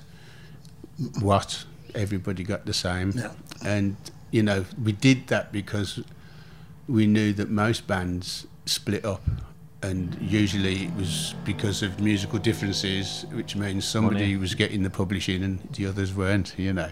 what. Everybody got the same. And you know, we did that because we knew that most bands split up, and usually it was because of musical differences, which means somebody was getting the publishing and the others weren't, you know.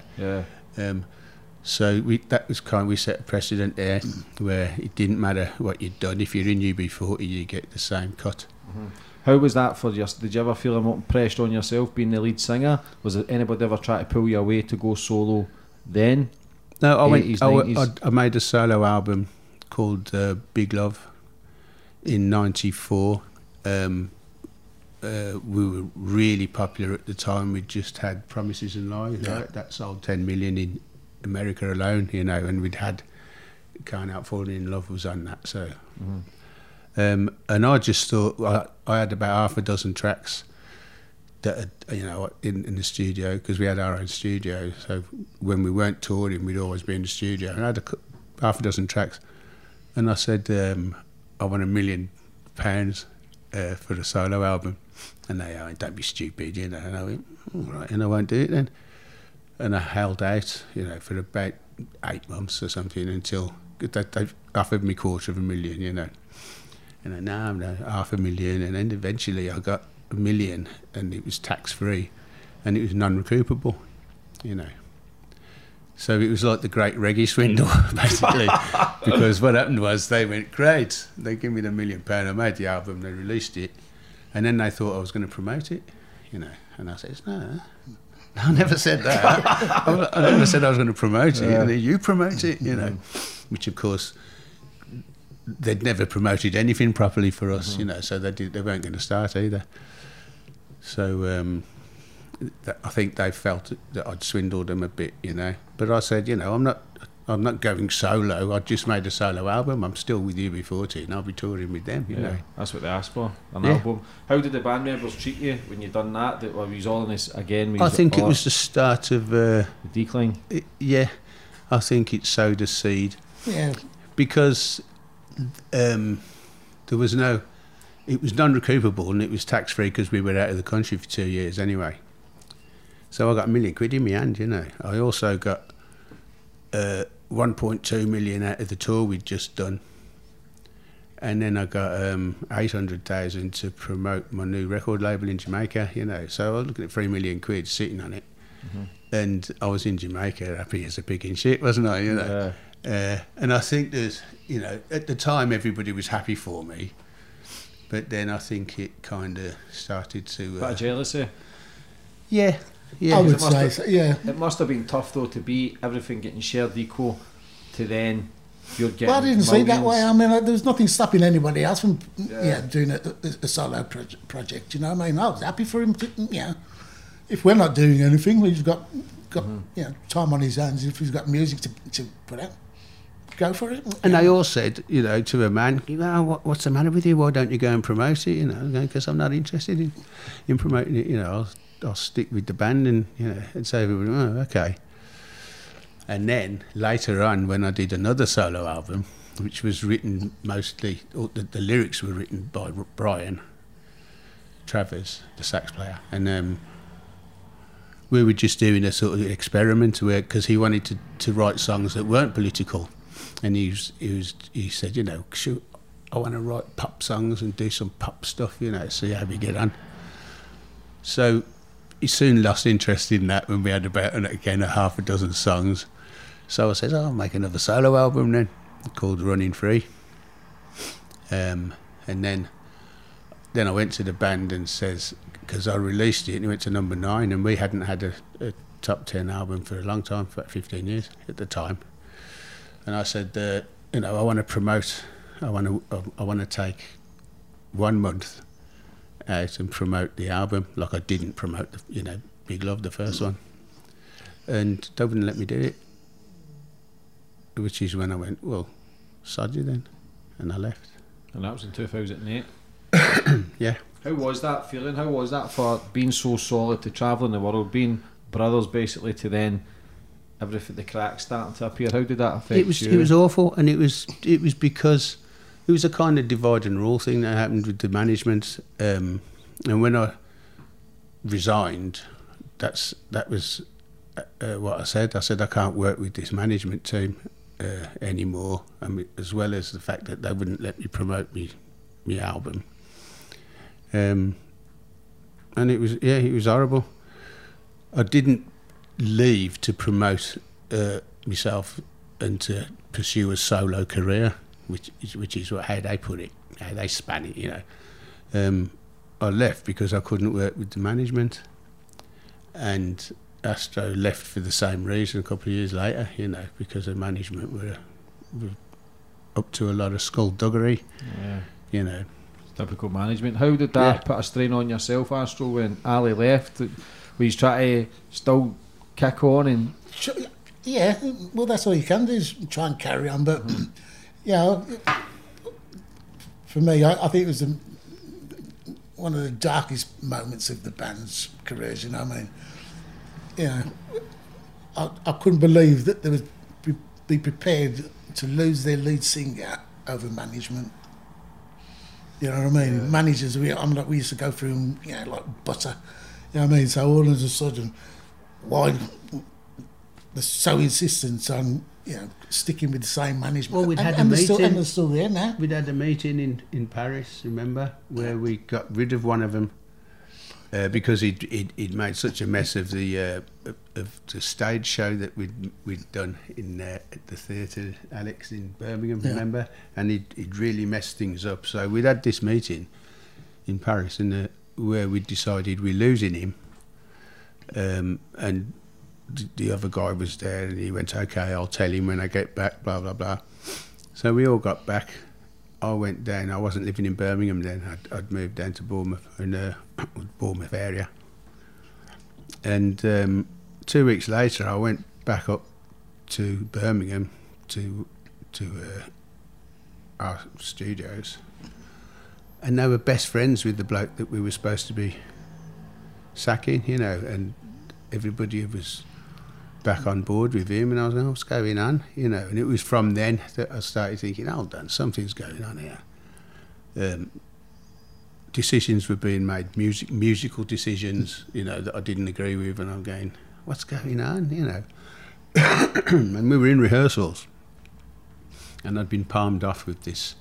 So we set a precedent there where it didn't matter what you'd done. If you're in UB40, you get the same cut. How was that for you? Did you ever feel more pressed on yourself being the lead singer? Was there anybody ever try to pull you away to go solo then? No, 80s, 90s? I made a solo album called Big Love in '94. We were really popular at the time. We just had Promises and Lies, right? That sold 10 million in America alone, you know, and we'd had Can't Help Falling in Love was on that, so... and I just thought I had about half a dozen tracks that had, you know, in the studio, because we had our own studio. So when we weren't touring, we'd always be in the studio. And I had half a dozen tracks, and I said, I want £1 million for the solo album, and they went, don't be stupid, you know. And I went, all right, and I won't do it then. And I held out, you know, for about 8 months or something until they offered me $250,000, you know. And then now I'm $500,000, and then eventually I got $1 million, and it was tax-free, and it was non-recoupable, you know. So it was like the great reggae swindle, basically, because what happened was they went, great, they give me the £1 million, I made the album, they released it, and then they thought I was going to promote it, you know, and I said, no, I never said that. I never said I was going to promote it, and then you promote it, you know, which of course they'd never promoted anything properly for us, you know, so they weren't going to start either. So I think they felt that I'd swindled them a bit, you know. But I said, you know, I'm not going solo. I just made a solo album. I'm still with UB40 and I'll be touring with them, you know. That's what they asked for, an album. How did the band members treat you when you done that? Were you all in this again? I think it was the start of... the decline? I think it sowed a seed. Yeah. Because there was no... It was non-recoupable and it was tax-free because we were out of the country for 2 years anyway. So I got £1 million in my hand, you know. I also got 1.2 million out of the tour we'd just done. And then I got 800,000 to promote my new record label in Jamaica, you know. So I was looking at £3 million sitting on it. And I was in Jamaica happy as a pig in shit, wasn't I, you know. And I think there's, you know, at the time everybody was happy for me. But then I think it kind of started to... Bit of jealousy? Yeah. I would say so, yeah. It must have been tough, though, to be everything getting shared equal to then you're getting Well, I didn't see it that way. millions. I mean, there was nothing stopping anybody else from doing a solo project, you know what I mean? I was happy for him to, you know, if we're not doing anything, he's got you know, time on his hands. If he's got music to put out, go for it. And they all said, you know, to a man, what's the matter with you? Why don't you go and promote it? You know, because I'm not interested in promoting it. You know, I'll stick with the band and, you know, and say everybody, oh, okay. And then later on, when I did another solo album, which was written mostly, or the lyrics were written by Brian Travers, the sax player, and we were just doing a sort of experiment where, because he wanted to write songs that weren't political. And he said, you know, I want to write pop songs and do some pop stuff, you know, see how we get on. So he soon lost interest in that when we had about, again, a half a dozen songs. So I said, I'll make another solo album then, called Running Free. And then I went to the band and says, because I released it and it went to number 9, and we hadn't had a top 10 album for a long time, for about 15 years at the time. And I said, you know, I want to promote, I want to take 1 month out and promote the album, like I didn't promote, you know, Big Love, the first one. And they wouldn't let me do it. Which is when I went, well, sod you then. And I left. And that was in 2008. Yeah. How was that feeling? How was that for being so solid to travelling the world, being brothers basically, to then everything, the cracks starting to appear? How did that affect you? It was awful, and it was because it was a kind of divide and rule thing that happened with the management. And when I resigned, that was what I said. I said I can't work with this management team anymore, as well as the fact that they wouldn't let me promote my album. And it was horrible. I didn't leave to promote myself and to pursue a solo career, which is how they put it, how they span it, you know. I left because I couldn't work with the management, and Astro left for the same reason a couple of years later, you know, because the management were up to a lot of skullduggery, you know. Typical management. How did that put a strain on yourself, Astro, when Ali left? Were you trying to still kick on? And yeah, well, that's all you can do is try and carry on. But yeah, for me, I think it was one of the darkest moments of the band's careers. You know what I mean? You know, I couldn't believe that they would be prepared to lose their lead singer over management. You know what I mean? Yeah. Managers, we used to go through them, you know, like butter. You know what I mean? So all of a sudden, why they're so insistent on, you know, sticking with the same management? Well, we'd had a meeting. And they're still there now. We'd had a meeting in Paris, remember, where we got rid of one of them because he'd made such a mess of the stage show that we'd done in at the theatre, Alex, in Birmingham, remember? And he'd really messed things up. So we'd had this meeting in Paris, and where we decided we're losing him, and the other guy was there, and he went, okay, I'll tell him when I get back, blah blah blah. So we all got back, I went down. I wasn't living in Birmingham then. I'd moved down to Bournemouth, in the Bournemouth area. And 2 weeks later, I went back up to Birmingham to our studios, and they were best friends with the bloke that we were supposed to be sacking, you know, and everybody was back on board with him, and I was like, what's going on, you know? And it was from then that I started thinking, hold on, something's going on here. Decisions were being made, musical decisions, you know, that I didn't agree with, and I'm going, what's going on, you know? And we were in rehearsals, and I'd been palmed off with this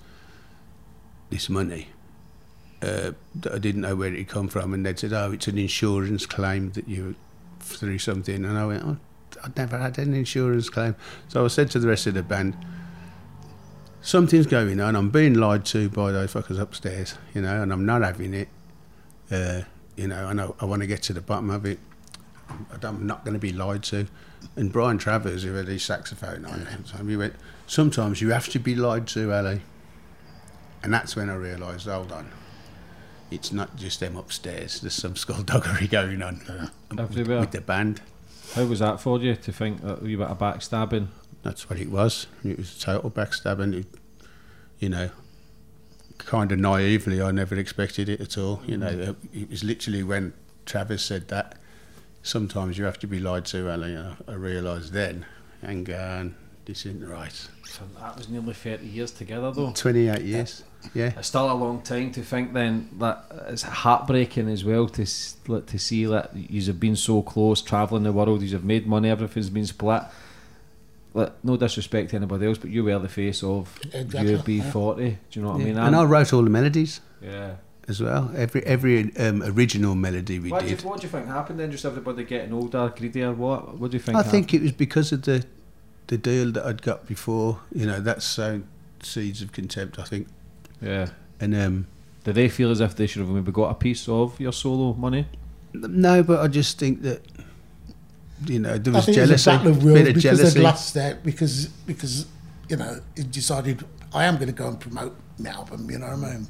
money that I didn't know where it had come from, and they'd said, oh, it's an insurance claim that you through something, and I went, oh, I'd never had an insurance claim. So I said to the rest of the band, something's going on, I'm being lied to by those fuckers upstairs, you know, and I'm not having it, you know, and I want to get to the bottom of it. I'm not going to be lied to. And Brian Travers, who had his saxophone on, so he went, sometimes you have to be lied to, Ali. And that's when I realised, hold on, it's not just them upstairs, there's some skullduggery going on with the band. How was that for you, to think that a wee bit of backstabbing? That's what it was. It was total backstabbing. You know, kind of naively, I never expected it at all. You know, it was literally when Travis said that, sometimes you have to be lied to, Ali. I realised then, hang on, this isn't right. So that was nearly 30 years together, though. 28 years, yeah. It's still a long time to think then. That it's heartbreaking as well to see that you have been so close, travelling the world, you have made money, everything's been split. Like, no disrespect to anybody else, but you were the face of UB40. Do you know what I mean? And I wrote all the melodies. Yeah. As well, every original melody we did. What do you think happened then? Just everybody getting older, greedier? What do you think? I think it was because of the deal that I'd got before. You know, that's sown seeds of contempt, I think. Yeah. And do they feel as if they should have maybe got a piece of your solo money? No, but I just think that, you know, there was jealousy. It was a battle of wills bit of because jealousy. they'd lost that because you know, it decided I am going to go and promote my album. You know what I mean?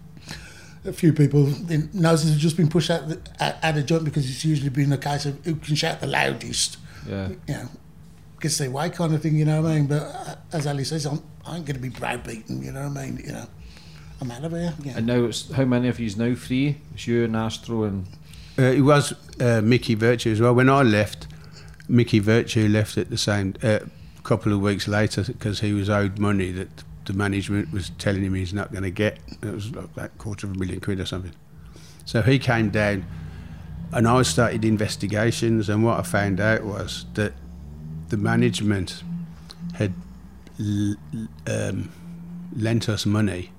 A few people, noses have just been pushed out of joint because it's usually been a case of who can shout the loudest. Yeah. You know, gets their way kind of thing, you know what I mean? But as Ali says, I ain't going to be browbeaten, you know what I mean? You know, I'm out of here. Yeah. And now, it's how many of you is now free? It's you and Astro and... it was Mickey Virtue as well. When I left, Mickey Virtue left at the same couple of weeks later because he was owed money that the management was telling him he's not going to get. It was like £250,000 or something. So he came down, and I started investigations, and what I found out was that the management had lent us money,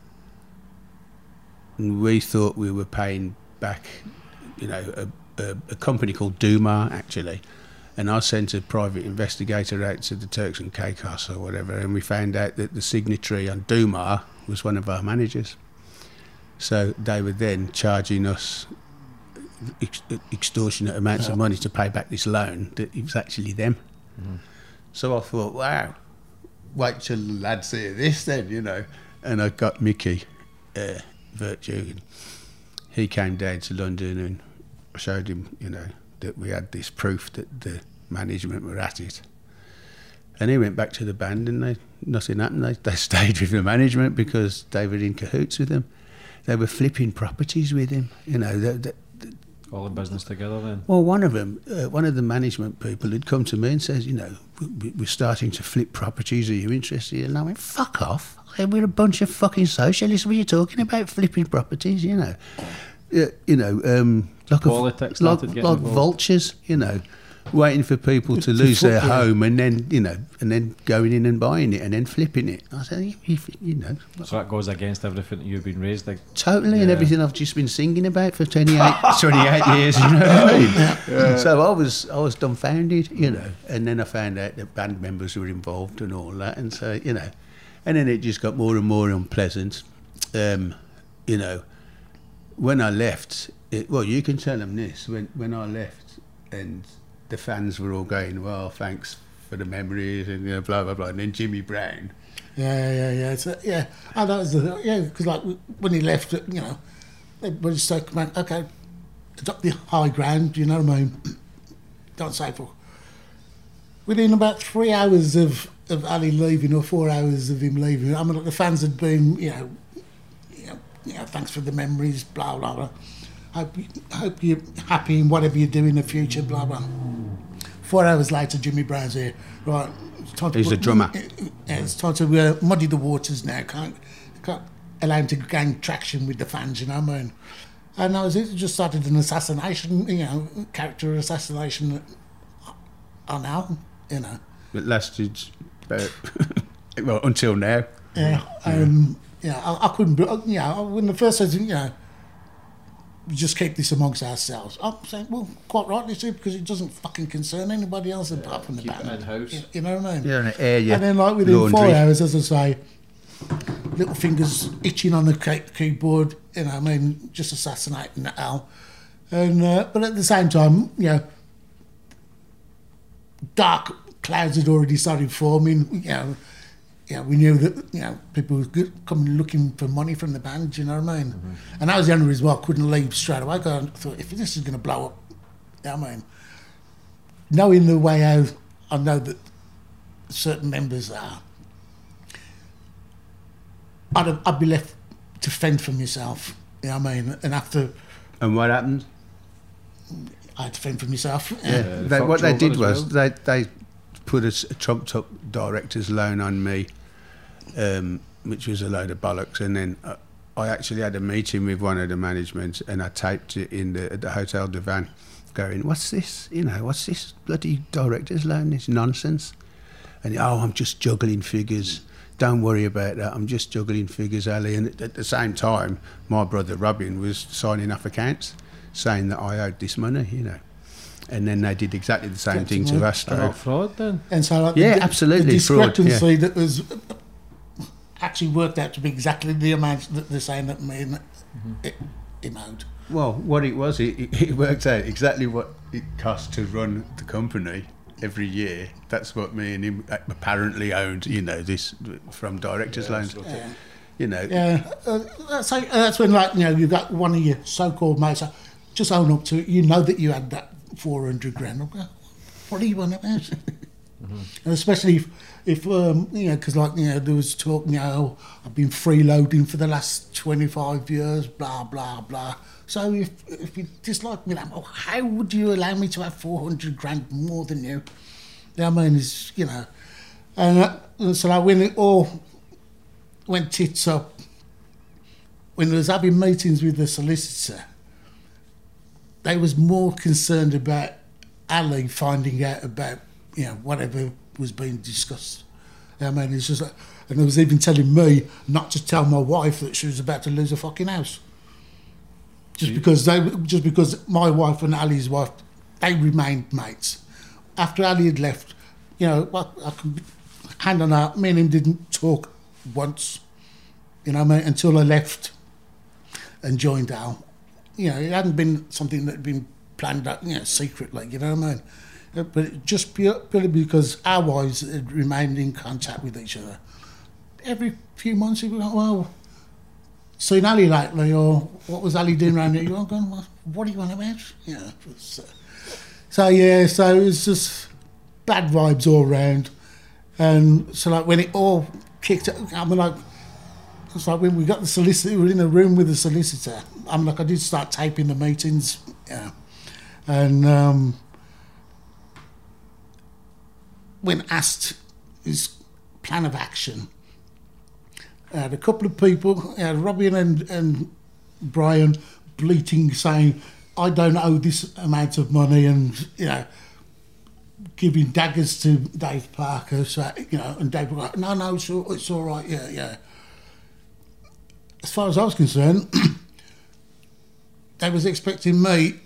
and we thought we were paying back, you know, a company called Dumar, actually. And I sent a private investigator out to the Turks and Caicos or whatever, and we found out that the signatory on Dumar was one of our managers. So they were then charging us extortionate amounts of money to pay back this loan that it was actually them. Mm. So I thought, wow, wait till the lads hear this then, you know. And I got Mickey Virtue, and he came down to London, and I showed him, you know, that we had this proof that the management were at it. And he went back to the band, and nothing happened. They stayed with the management because they were in cahoots with them. They were flipping properties with him, you know. All in business together then? Well, one of them, one of the management people had come to me and says, you know, we're starting to flip properties, are you interested? And I went, fuck off. We're a bunch of fucking socialists. What are you talking about, flipping properties, you know? You know, politics like vultures, you know, waiting for people to lose their home and then, you know, and then going in and buying it and then flipping it. I said, you know. So that goes against everything that you've been raised like. Totally, and everything I've just been singing about for 28 years, you know what I mean? Yeah. So I was dumbfounded, you know, and then I found out that band members were involved and all that, and so, you know, and then it just got more and more unpleasant, you know. When I left, well, you can tell them this. When I left, and the fans were all going, well, thanks for the memories, and, you know, blah blah blah. And then Jimmy Brown Yeah. So, yeah, and that was because like when he left, you know, everybody said, "Come on, okay, adopt the high ground." You know what I mean? Don't say for. Within about 3 hours of Ali leaving, or 4 hours of him leaving, I mean, like, the fans had been, you know, thanks for the memories, blah blah blah. Hope you're happy in whatever you do in the future, blah blah. 4 hours later, Jimmy Brown's here. Right, it's time to He's a drummer. Yeah, it's time to muddy the waters now. Can't allow him to gain traction with the fans, you know what I mean? And that was it. It just started an assassination, you know, character assassination on Al, you know. It lasted about, well, until now. Yeah, I couldn't, when the first says, you know, we just keep this amongst ourselves. I'm saying, well, quite rightly too, because it doesn't fucking concern anybody else apart from the band. In-house. You know what I mean? Yeah, and air, And then, like, within laundry. 4 hours, as I say, little fingers itching on the keyboard, you know what I mean, just assassinating Al. And, but at the same time, you know, dark clouds had already started forming, you know, we knew that, you know, people were coming looking for money from the band, you know what I mean? Mm-hmm. And that was the only reason why I couldn't leave straight away, because I thought, if this is going to blow up, you know what I mean? Knowing the way how I know that certain members are, I'd be left to fend for myself, you know what I mean? And after... And what happened? I had to fend for myself. What they did was they put a trumped-up director's loan on me, which was a load of bollocks, and then I actually had a meeting with one of the management, and I taped it in the Hotel de Van, going, "What's this? You know, what's this bloody director's loan? This nonsense." And I'm just juggling figures. Don't worry about that. I'm just juggling figures, Ali. And at the same time, my brother Robin was signing off accounts, saying that I owed this money, you know. And then they did exactly the same thing to Astro. Not fraud then? And so, like, absolutely, the discrepancy fraud, that was actually worked out to be exactly the amount that they're saying that me and him owed. Well, what it was, it worked out exactly what it cost to run the company every year. That's what me and him apparently owned, you know, this from director's loans. You know. Yeah, that's when, like, you know, you've got one of your so-called mates, just own up to it. You know that you had that 400 grand. I'll go, what do you want about? And especially if you know, because, like, you know, there was talk, you know, I've been freeloading for the last 25 years, blah blah blah. So if you dislike me, like, how would you allow me to have 400 grand more than you? I mean, it's, you know, and so, like, when it all went tits up, when I was having meetings with the solicitor, they was more concerned about Ali finding out about, you know, whatever was being discussed. I mean, it's just like, and they was even telling me not to tell my wife that she was about to lose her fucking house. Just because my wife and Ali's wife, they remained mates. After Ali had left, you know, I can hand on heart, me and him didn't talk once, you know what I mean, until I left and joined Al. You know, it hadn't been something that had been planned out, you know, secretly, you know what I mean? But just purely because our wives had remained in contact with each other. Every few months, he'd be like, well, seen Ali lately, or what was Ali doing around here? You're going, well, what are you on about? You know, so it was just bad vibes all round. And so, like, when it all kicked up, I mean, like, it's like when we got the solicitor, we were in a room with the solicitor. I'm like, I did start taping the meetings, yeah. And when asked his plan of action, I had a couple of people, Robin and Brian, bleating, saying, I don't owe this amount of money, and, you know, giving daggers to Dave Parker, so, you know, and Dave was like, no, it's all right, yeah. As far as I was concerned, they was expecting me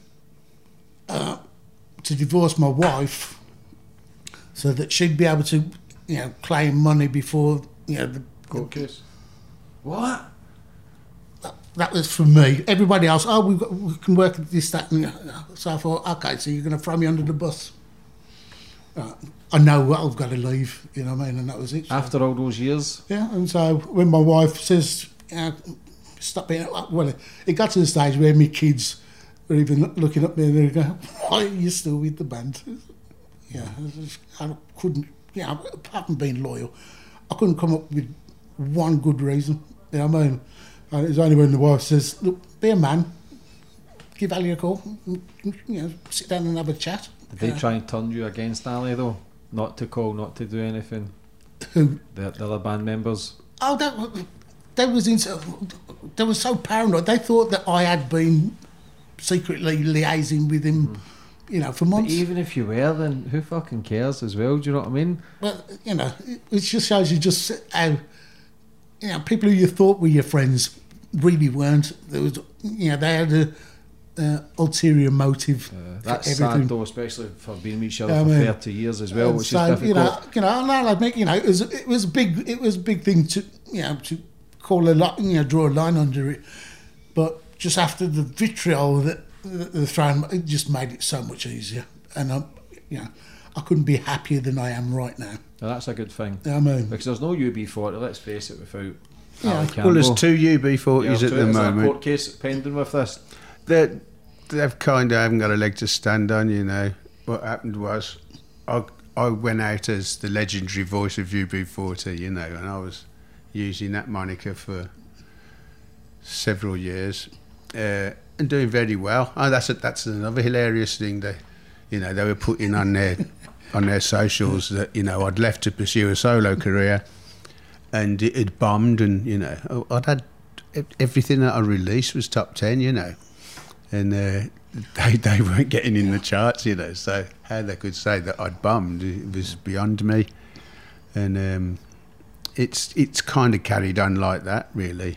to divorce my wife so that she'd be able to, you know, claim money before, you know, the court case. What? That was from me. Everybody else, we can work this, that, and so I thought, okay, so you're going to throw me under the bus. I know I've got to leave, you know what I mean, and that was it. So, After all those years, yeah, and so when my wife says, stop being, well, it got to the stage where my kids were even looking at me and they go, why are you still with the band? Yeah, I couldn't, apart from being loyal, I couldn't come up with one good reason, you know what I mean? And it's only when the wife says, look, be a man, give Ali a call, sit down and have a chat. did they try and turn you against Ali though? Not to call, not to do anything? Who? The other band members? Oh, they were so paranoid. They thought that I had been secretly liaising with him, for months. But even if you were, then who fucking cares as well? Do you know what I mean? Well, it just shows you just how, people who you thought were your friends really weren't. There was, they had a ulterior motive. That's for everything. sad though, especially for being with each other for 30 years as well, which so, is difficult. I'll admit, it was a big thing to, to call a lot, draw a line under it. But just after the vitriol that the thrown, it just made it so much easier. And I couldn't be happier than I am right now. Now, that's a good thing. I mean, Because there's no UB40, let's face it, without Yeah. Ali Well, there's Campbell. 2 UB40s at the Is there a moment. court case pending with this? They've kind of haven't got a leg to stand on, What happened was I went out as the legendary voice of UB40, and I was using that moniker for several years and doing very well. Oh, that's another hilarious thing. They were putting on their socials that I'd left to pursue a solo career, and it had bombed, and I'd had everything that I released was top 10, and they weren't getting in the charts, So how they could say that I'd bombed, it was beyond me, and it's kind of carried on like that, really.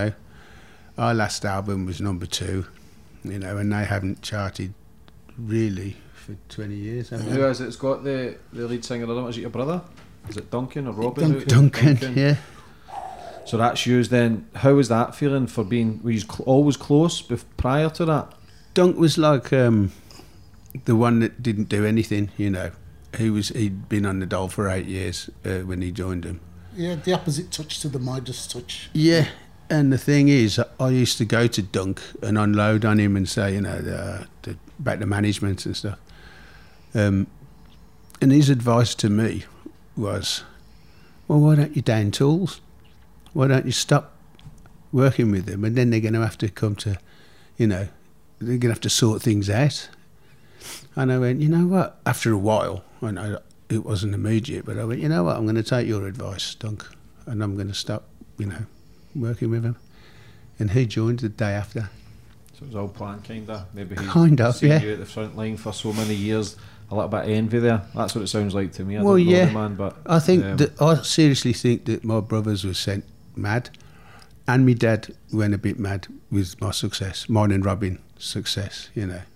Our last album was number 2, and they haven't charted really for 20 years. Who is it? It's got the lead singer. I don't know, is it your brother? Is it Duncan or Robin? Duncan, yeah. So that's you then. How was that feeling for being? Were you always close prior to that? Dunk was like the one that didn't do anything, He'd been on the dole for 8 years when he joined them. yeah, the opposite touch to the Midas touch. Yeah, and the thing is, I used to go to Dunk and unload on him and say, about the management and stuff. And his advice to me was, well, why don't you down tools? Why don't you stop working with them? And then they're going to have to come to, they're going to have to sort things out. And I went, you know what? After a while, and it wasn't immediate, but I went, you know what? I'm going to take your advice, Dunk, and I'm going to stop, working with him. And he joined the day after. So it was all planned, kind of. Maybe he's Kind of, seen yeah. you at the front line for so many years. A little bit of envy there. That's what it sounds like to me. I Well, don't know yeah. the man, but I think that I seriously think that my brothers were sent mad, and my dad went a bit mad with my success, mine and Robin's success.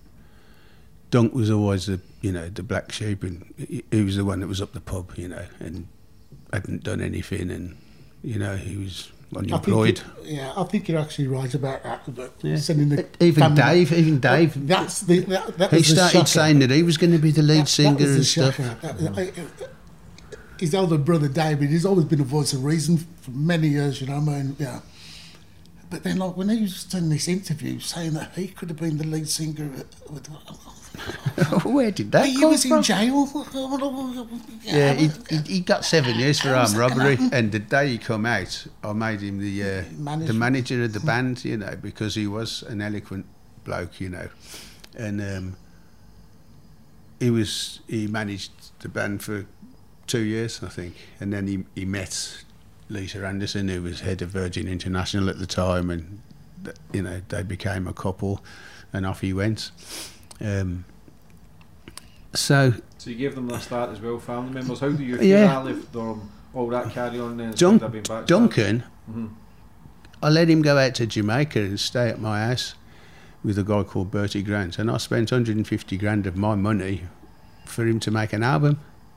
Dunk was always the black sheep, and he was the one that was up the pub, and hadn't done anything, and he was unemployed. I think you're actually right about that. But Yeah. sending the Even family- Dave, That's that he was the started shocker. saying that he was going to be the lead That singer was the and stuff. shocker. His older brother David, he's always been a voice of reason for many years, Yeah. But then, like when he was doing this interview, saying that he could have been the lead singer with. Where did that He come was from? in jail. Yeah, he got 7 years for armed robbery, and the day he come out, I made him the manager of the band, because he was an eloquent bloke, and he managed the band for 2 years, I think, and then he met Lisa Anderson, who was head of Virgin International at the time, and they became a couple, and off he went. So you gave them the start as well, family members. How do you feel, Yeah. Ali, if all that carry on then? instead of being backstabbed? Duncan, Mhm. I let him go out to Jamaica and stay at my house with a guy called Bertie Grant, and I spent 150 grand of my money for him to make an album,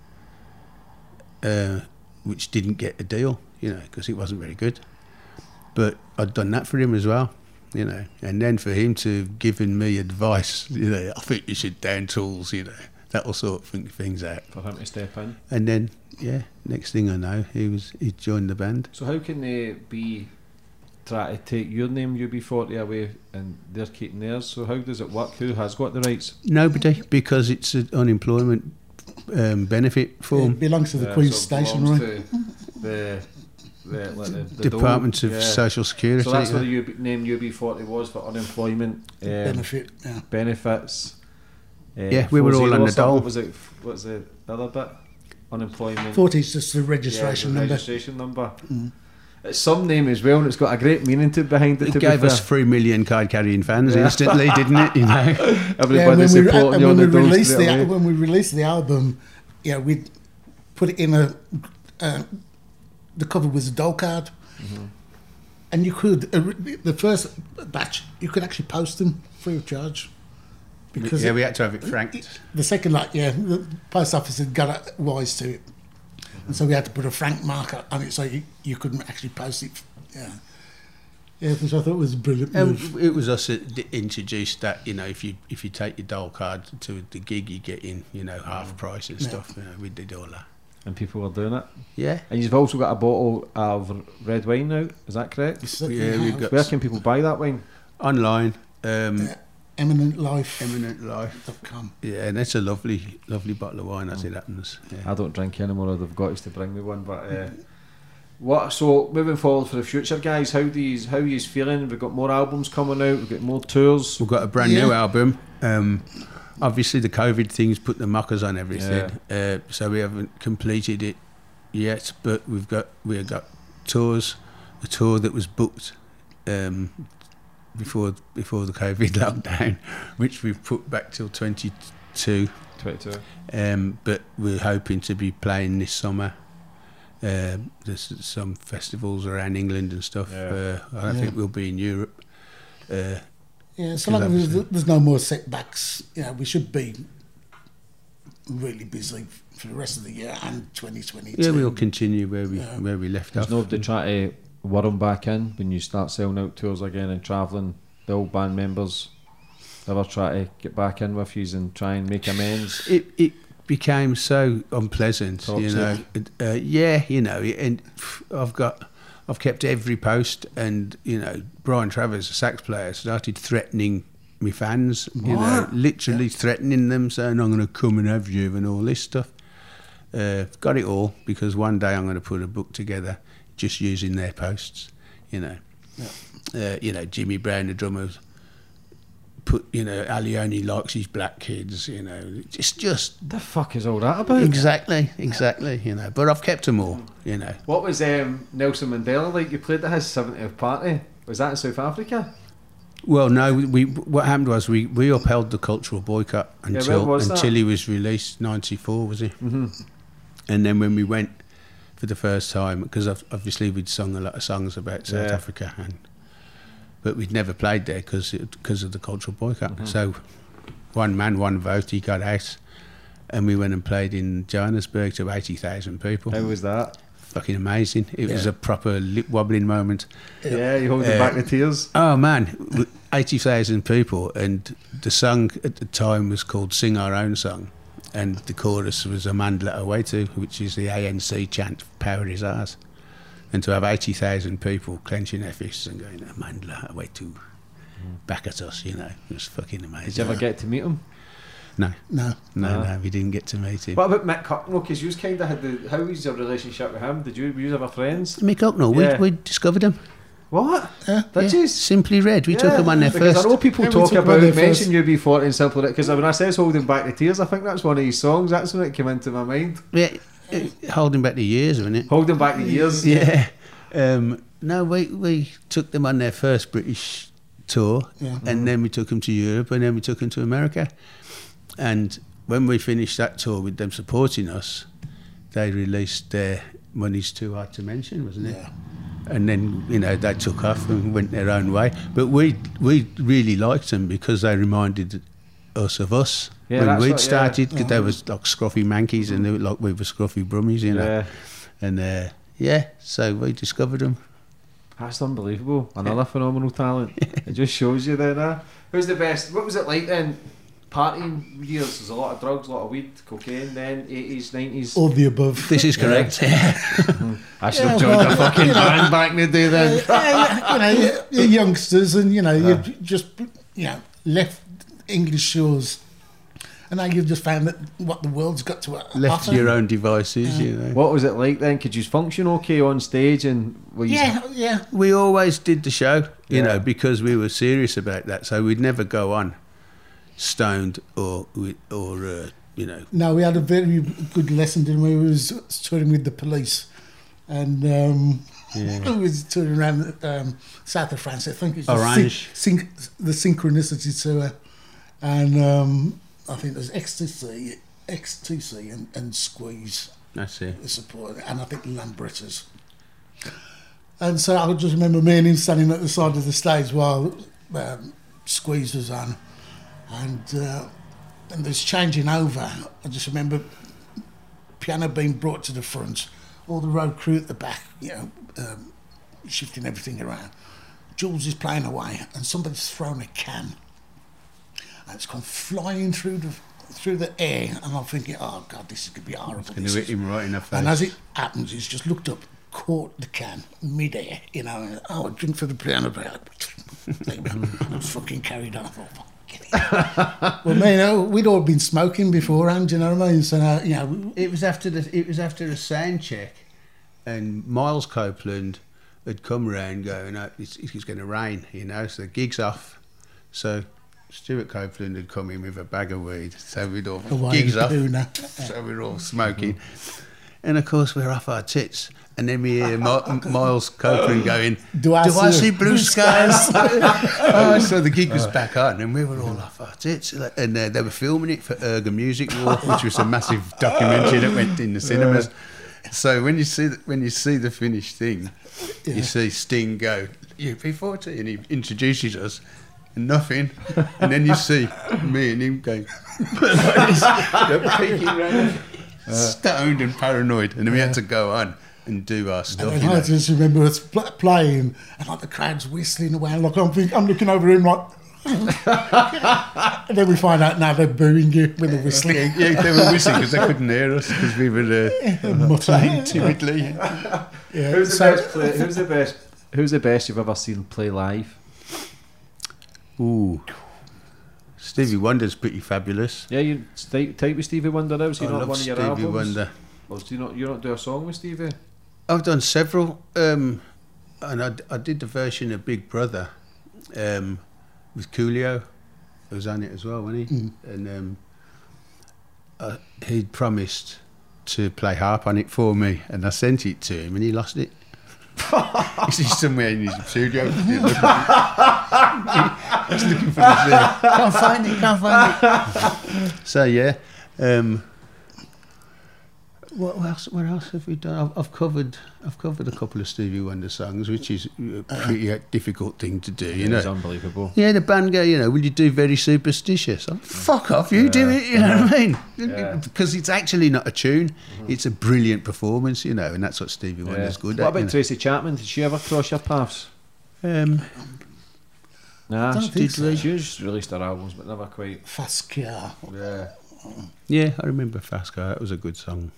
which didn't get a deal, because it wasn't very good. But I'd done that for him as well, and then for him to giving me advice, I think you should down tools, that'll sort things out. For him to step in. And then, yeah, next thing I know, he joined the band. So how can they be try to take your name UB40 away and they're keeping theirs? So how does it work? Who has got the rights? Nobody, because it's an unemployment benefit form. It belongs to the Queen's so it Station, belongs right? to the Department dole. of Social Security. So that's what the name UB40 was, for unemployment Benefit, yeah. benefits. Yeah, we were all on the dole. What's the other bit? Unemployment. 40 is just the registration the number. registration number. It's some name as well, and it's got a great meaning behind it. It gave us 3 million card-carrying fans instantly, didn't it? You know, Everybody supporting you on the dole straight away. when we released the album, we put it in the cover was a dole card, and you could the first batch you could actually post them free of charge. Because we had to have it franked. The second the post office had got wise to it, and so we had to put a frank marker on it so you couldn't actually post it. Yeah, which I thought was a brilliant move. It was us that introduced that, you know, if you take your dole card to the gig, you get in, you know, half price and stuff. You know, we did all that. And people were doing it. Yeah. And you've also got a bottle of red wine now, is that correct? Yeah, we've got Where can people buy that wine? online. EminentLife.com. EminentLife. Yeah, and that's a lovely bottle of wine as it happens. Yeah. I don't drink anymore, they've got to bring me one, but so moving forward for the future, guys, how are you feeling? We've got more albums coming out, we've got more tours. We've got a brand new album. Obviously the COVID thing's put the mockers on everything, so we haven't completed it yet, but we've got tours. A tour that was booked before the COVID lockdown, which we've put back till 22. But we're hoping to be playing this summer. There's some festivals around England and stuff. I think we'll be in Europe. So long as there's no more setbacks, we should be really busy for the rest of the year and 2022. Yeah, we'll continue where we left off. There's nobody try to worm back in when you start selling out tours again and travelling. The old band members ever try to get back in with you and try and make amends? It became so unpleasant, Toxic. and I've kept every post, and Brian Travers, the sax player, started threatening my fans, literally threatening them, saying I'm going to come and have you and all this stuff. Got it all, because one day I'm going to put a book together just using their posts, Jimmy Brown, the drummer, put, Ali only likes his black kids, it's just... The fuck is all that about? Exactly, but I've kept them all, What was Nelson Mandela like? You played at his 70th party. Was that in South Africa? Well, no, what happened was we upheld the cultural boycott until he was released, 94, was he? Mm-hmm. And then when we went for the first time, because obviously we'd sung a lot of songs about South Africa, but we'd never played there because of the cultural boycott. Mm-hmm. So one man, one vote, he got out, and we went and played in Johannesburg to 80,000 people. How was that? Fucking amazing. It was a proper lip wobbling moment. Yeah, you holding back the tears? Oh man, 80,000 people, and the song at the time was called Sing Our Own Song, and the chorus was Amandla Awetu, which is the ANC chant, Power is Ours. And to have 80,000 people clenching their fists and going, Amandla Awetu, back at us, it was fucking amazing. Did you ever get to meet him? No, we didn't get to meet him. What about Mick Hucknall? Because you kind of had how was your relationship with him? Were you ever friends? Mick Hucknall, we discovered him. What? Did you? Simply Red. We took him on there first. I know people talk about mention UB40 and Simply Red, because when I says Holding Back the Tears, I think that's one of his songs. That's when it came into my mind. Yeah, Holding Back the Years, wasn't it? Holding Back the Years. Yeah. No, we took them on their first British tour, and then we took them to Europe, and then we took them to America. And when we finished that tour with them supporting us, they released their Money's Too Hard to Mention, wasn't it? Yeah. And then, they took off and went their own way. But we really liked them because they reminded us of us when we'd started, because they was like scruffy mankeys and they were like we were scruffy brummies, And so we discovered them. That's unbelievable. Another phenomenal talent. It just shows you then. Who's the best? What was it like then? partying years? There's a lot of drugs, a lot of weed, cocaine. Then 80s, 90s. All the above. This is correct. I should have joined a fucking band back in the day then. You're youngsters, and you've just left English shores, and now you've just found that what the world's got to Left offer. to your own devices, you know. What was it like then? Could you function okay on stage? And were you Yeah. We always did the show, you Yeah. know, because we were serious about that. So we'd never go on stoned or No, we had a very good lesson, didn't we? We was touring with the Police, and we was touring around south of France. I think it's Orange. the Synchronicity tour, and I think there's XTC and Squeeze That's it. the support, and I think Lambrettas. And so I just remember me and him standing at the side of the stage while Squeeze was on, and there's changing over. I just remember piano being brought to the front, all the road crew at the back, shifting everything around. Jules is playing away, and somebody's thrown a can, and it's gone flying through the air, and I'm thinking, oh God, this is going to be horrible. Going to hit him right in the face. And as it happens, he's just looked up, caught the can mid-air, and a drink for the piano player. I was fucking carried on. I thought, fuck, get it. Well, man, we'd all been smoking beforehand, you know what I mean? So, It was after a sound check, and Miles Copeland had come round going, it's going to rain, so the gig's off. So Stuart Copeland had come in with a bag of weed, so we'd all gigs off, so we're all smoking, and of course we're off our tits. And then we hear Miles Copeland going, Do I see blue skies? So the gig was back on, and we were all off our tits. And they were filming it for Erga Music Walk, which was a massive documentary that went in the cinemas. So when you see the finished thing, you see Sting go, UB40, and he introduces us, and nothing. And then you see me and him going, peeking around, stoned and paranoid. And then we had to go on and do our stuff. And I just remember us playing, and like the crowd's whistling away, and like I'm looking over him like, and then we find out now they're booing you with the whistling. Yeah, they were whistling because they couldn't hear us because we were playing timidly. Yeah. Who's the best you've ever seen play live? Ooh, Stevie Wonder's pretty fabulous. Yeah, you type with Stevie Wonder now. So I you not love one of your Stevie albums? Wonder. Or do you not do a song with Stevie? I've done several, and I did the version of Big Brother with Coolio. He was on it as well, wasn't he? And he'd promised to play harp on it for me, and I sent it to him, and he lost it. He's somewhere in his studio. He's looking for it. Can't find it. So yeah. What else have we done? I've covered a couple of Stevie Wonder songs, which is a pretty difficult thing to do. It's unbelievable. Yeah, the band go, will you do Very Superstitious? Fuck off, you do it. You know what I mean? Because it's actually not a tune; it's a brilliant performance. And that's what Stevie Wonder's good at. What about Tracy Chapman? Did she ever cross your paths? Nah, she just released her albums, but never quite. Fast Car. Yeah, I remember Fast Car. That was a good song.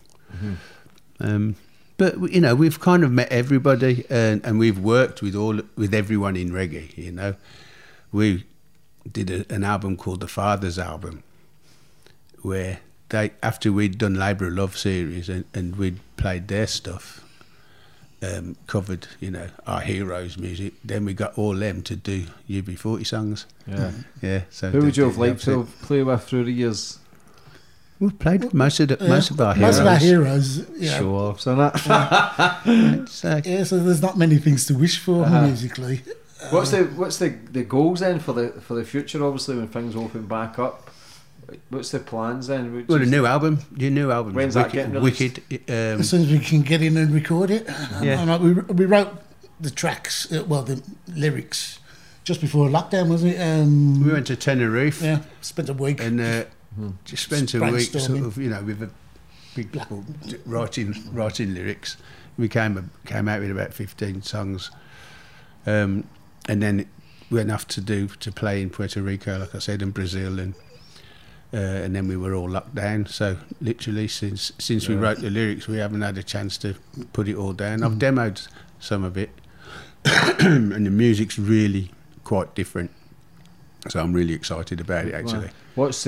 But we've kind of met everybody, and we've worked with everyone in reggae. We did an album called the Father's Album, where after we'd done Labour of Love series and we'd played their stuff, covered our heroes' music, then we got all them to do UB40 songs. So who would you have liked to play with through the years? We've played with most of our heroes. Most of our heroes. Show off, so that. So there's not many things to wish for musically. What's the goals then for the future? Obviously, when things open back up, what's the plans then? Well, your new album. When's that getting released? Wicked. As soon as we can get in and record it. We wrote the tracks, the lyrics, just before lockdown, wasn't it? We went to Tenerife. Yeah, spent a week. And just spent a week sort of, with a big book writing lyrics. We came out with about 15 songs, and then went off to play in Puerto Rico, like I said, and Brazil, and and then we were all locked down. So literally, since we wrote the lyrics, we haven't had a chance to put it all down. I've demoed some of it, and the music's really quite different. So I'm really excited about it, actually. What's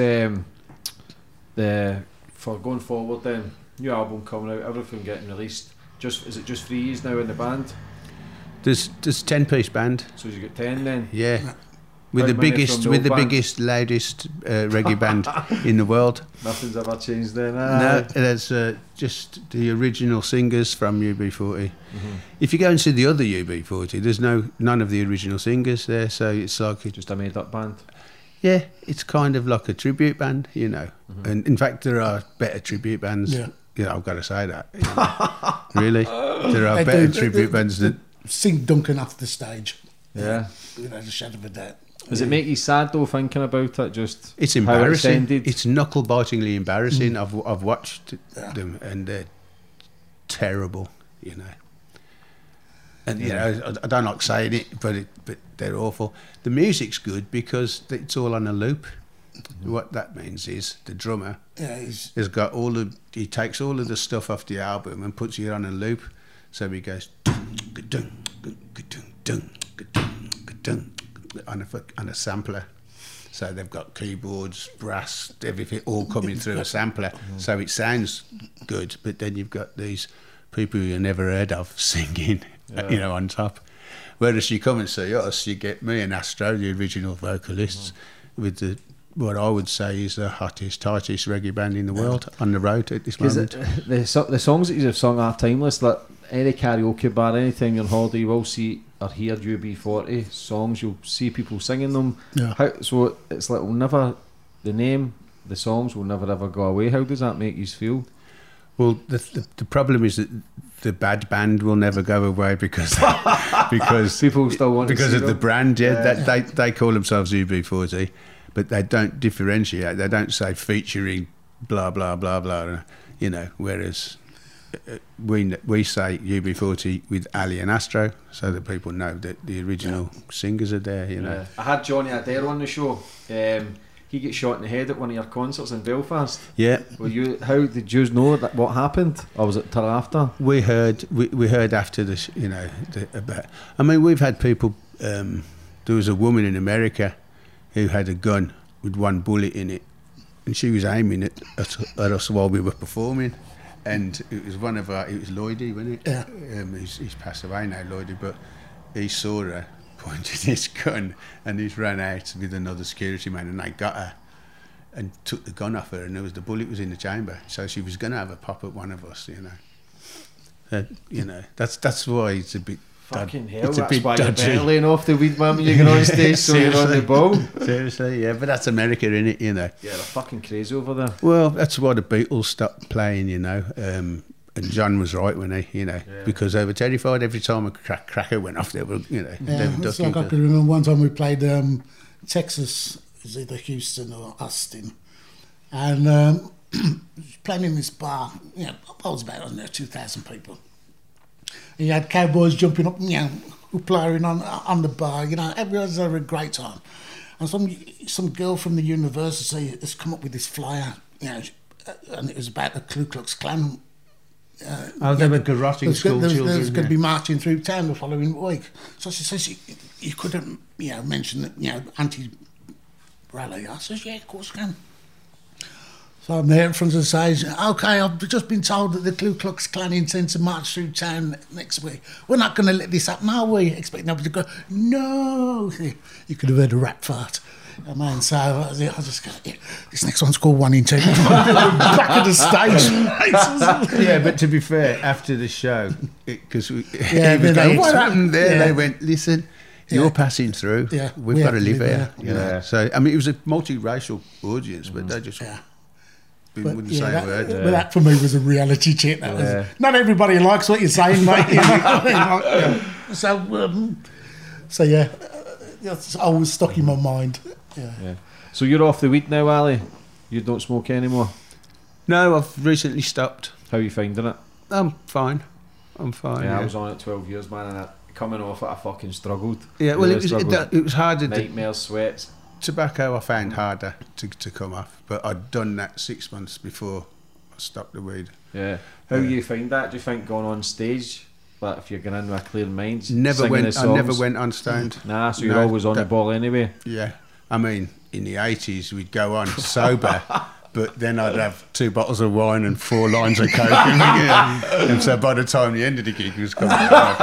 the for going forward then? New album coming out, everything getting released. Is it just 3 years now in the band? There's 10-piece band. So you got 10 then? Yeah. With How the many biggest, from with the old biggest, loudest reggae band in the world. Nothing's ever changed then. No, there's just the original singers from UB40. If you go and see the other UB40, there's none of the original singers there, so it's like Just a made up band. yeah, it's kind of like a tribute band, you know. And in fact, there are better tribute bands. Yeah. You know, I've got to say that. You know. Really, there are They better do- tribute bands that. Sing Duncan off the stage. Yeah. Without a shadow of a doubt. Does it make you sad though thinking about it? Just It's how embarrassing. ended? It's knuckle-bitingly embarrassing. I've watched them and they're terrible, you know. And you know, I don't like saying it, but they're awful. The music's good because it's all on a loop. What that means is the drummer has got he takes all of the stuff off the album and puts it on a loop, so he goes on a sampler. So they've got keyboards, brass, everything all coming through a sampler, so it sounds good. But then you've got these people you never heard of singing, you know, on top. Whereas you come and see us, you get me and Astro, the original vocalists, with what I would say is the hottest, tightest reggae band in the world on the road at this moment. The songs that you have sung are timeless. Like any karaoke bar, anytime you're on holiday, you will see or hear UB40 songs. You'll see people singing them. Yeah. So it's like the songs will never ever go away. How does that make you feel? Well, the problem is that the bad band will never go away because People still want to because see of the them. brand. They call themselves UB40, but they don't differentiate. They don't say featuring blah blah blah blah. You know, whereas we say UB40 with Ali and Astro, so that people know that the original singers are there. You know. Yeah. I had Johnny Adair on the show. He got shot in the head at one of your concerts in Belfast. Yeah. How did you know that? What happened, or was it till after? We heard after this, you know, about. I mean, we've had people. There was a woman in America who had a gun with one bullet in it, and she was aiming at us while we were performing. And it was it was Lloydie, wasn't it? Yeah. He's passed away now, Lloydie, but he saw her pointed his gun, and he's ran out with another security man, and they got her and took the gun off her, and the bullet was in the chamber, so she was going to have a pop at one of us, you know. You know, that's why it's a bit Fucking hell, it's a that's bit why you're dodgy. better laying off the weed man when you get on stage, so you're on the ball. Seriously, yeah, but that's America, innit, you know. Yeah, they're fucking crazy over there. Well, that's why the Beatles stopped playing, you know. And John was right when he, you know, because they were terrified every time a cracker went off. They were, you know, they were It's ducking. like I can remember one time we played Texas, it was either Houston or Austin, and playing in this bar. You know, I was about, I don't know, 2,000 people. And you had cowboys jumping up, you know, hoopling on the bar. You know, everyone's having a great time. And some girl from the university has come up with this flyer, you know, and it was about the Ku Klux Klan. They were garroting school children. There's going to be marching through town the following week. So she says, you couldn't, you know, mention that, you know, anti-rally. I says, yeah, of course I can. So I'm there in front of the stage. Okay, I've just been told that the Ku Klux Klan intend to march through town next week. We're not going to let this happen, are we? Expect nobody to go, no. You could have heard a rat fart. I mean, so I just go, yeah, this next one's called 1 in 10. Back of the stage. Yeah, but to be fair, after the show, because he was they- going, what they- happened there? yeah. They went, listen, you're passing through. Yeah, We've we got have to live to here. live You know? Yeah. So, I mean, it was a multiracial audience, but they just Yeah. wouldn't say a word. But that for me was a reality check. That Yeah. was, not everybody likes what you're saying, mate. You know? Yeah. So yeah, it's always stuck in my mind. Yeah. So you're off the weed now, Ali? You don't smoke anymore? No, I've recently stopped. How are you finding it? I'm fine. I'm fine. Yeah, Yeah, I was on it 12 years, man, and coming off it, I fucking struggled. Yeah, well, Really struggled. it was hard to Nightmares, sweats, tobacco I found harder to come off, but I'd done that 6 months before I stopped the weed. Yeah. How you find that? Do you think going on stage, but if you're going in with a clear mind, I singing never went on stoned. Nah, so you're always on the ball anyway. Yeah. I mean, in the 80s, we'd go on sober, but then I'd have 2 bottles of wine and 4 lines of coke. And so by the time the end of the gig was coming,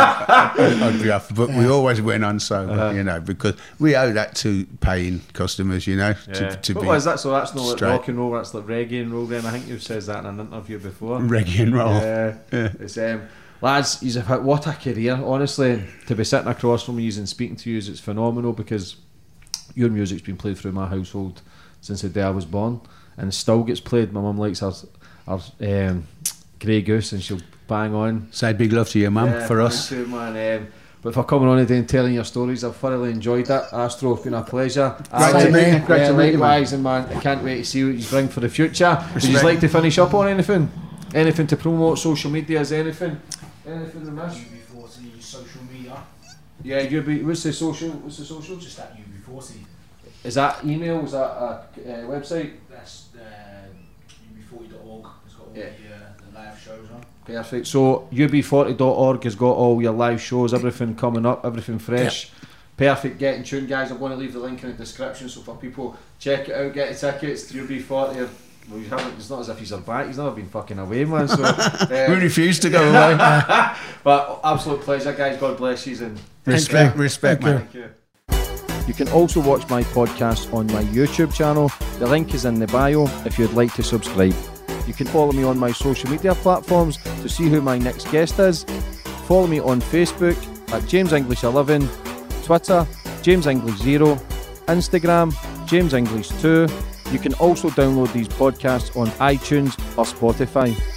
I'd be off. But we always went on sober, you know, because we owe that to paying customers, you know, to What be was that? So that's not like straight. rock and roll, that's like reggae and roll then. I think you've said that in an interview before. Reggae and roll. Yeah. It's, lads, he's had what a career, honestly. To be sitting across from you and speaking to you, it's phenomenal, because your music's been played through my household since the day I was born, and still gets played. My mum likes our Grey Goose, and she'll bang on. Say big love to your mum for us. Too, man. But for coming on today and telling your stories, I've thoroughly enjoyed that. Astro, it's been a pleasure. Likewise, and man, I can't wait to see what you bring for the future. Would you like to finish up on anything? Anything to promote, social medias, anything? Anything to miss? UB40 social media. Yeah, what's the social? Just at UB40. Is that email? Is that a website? That's UB40.org. It's got all the live shows on. Perfect. So UB40.org has got all your live shows, everything coming up, everything fresh. Perfect. Get in tune, guys. I'm going to leave the link in the description, so for people, check it out, get the tickets to UB40. Well, you haven't. It's not as if he's back. He's never been fucking away, man. So We refuse to go away. But absolute pleasure, guys. God bless you, and Respect, man. thank you. You can also watch my podcast on my YouTube channel. The link is in the bio if you'd like to subscribe. You can follow me on my social media platforms to see who my next guest is. Follow me on Facebook at JamesEnglish11, Twitter, JamesEnglish0, Instagram, JamesEnglish2. You can also download these podcasts on iTunes or Spotify.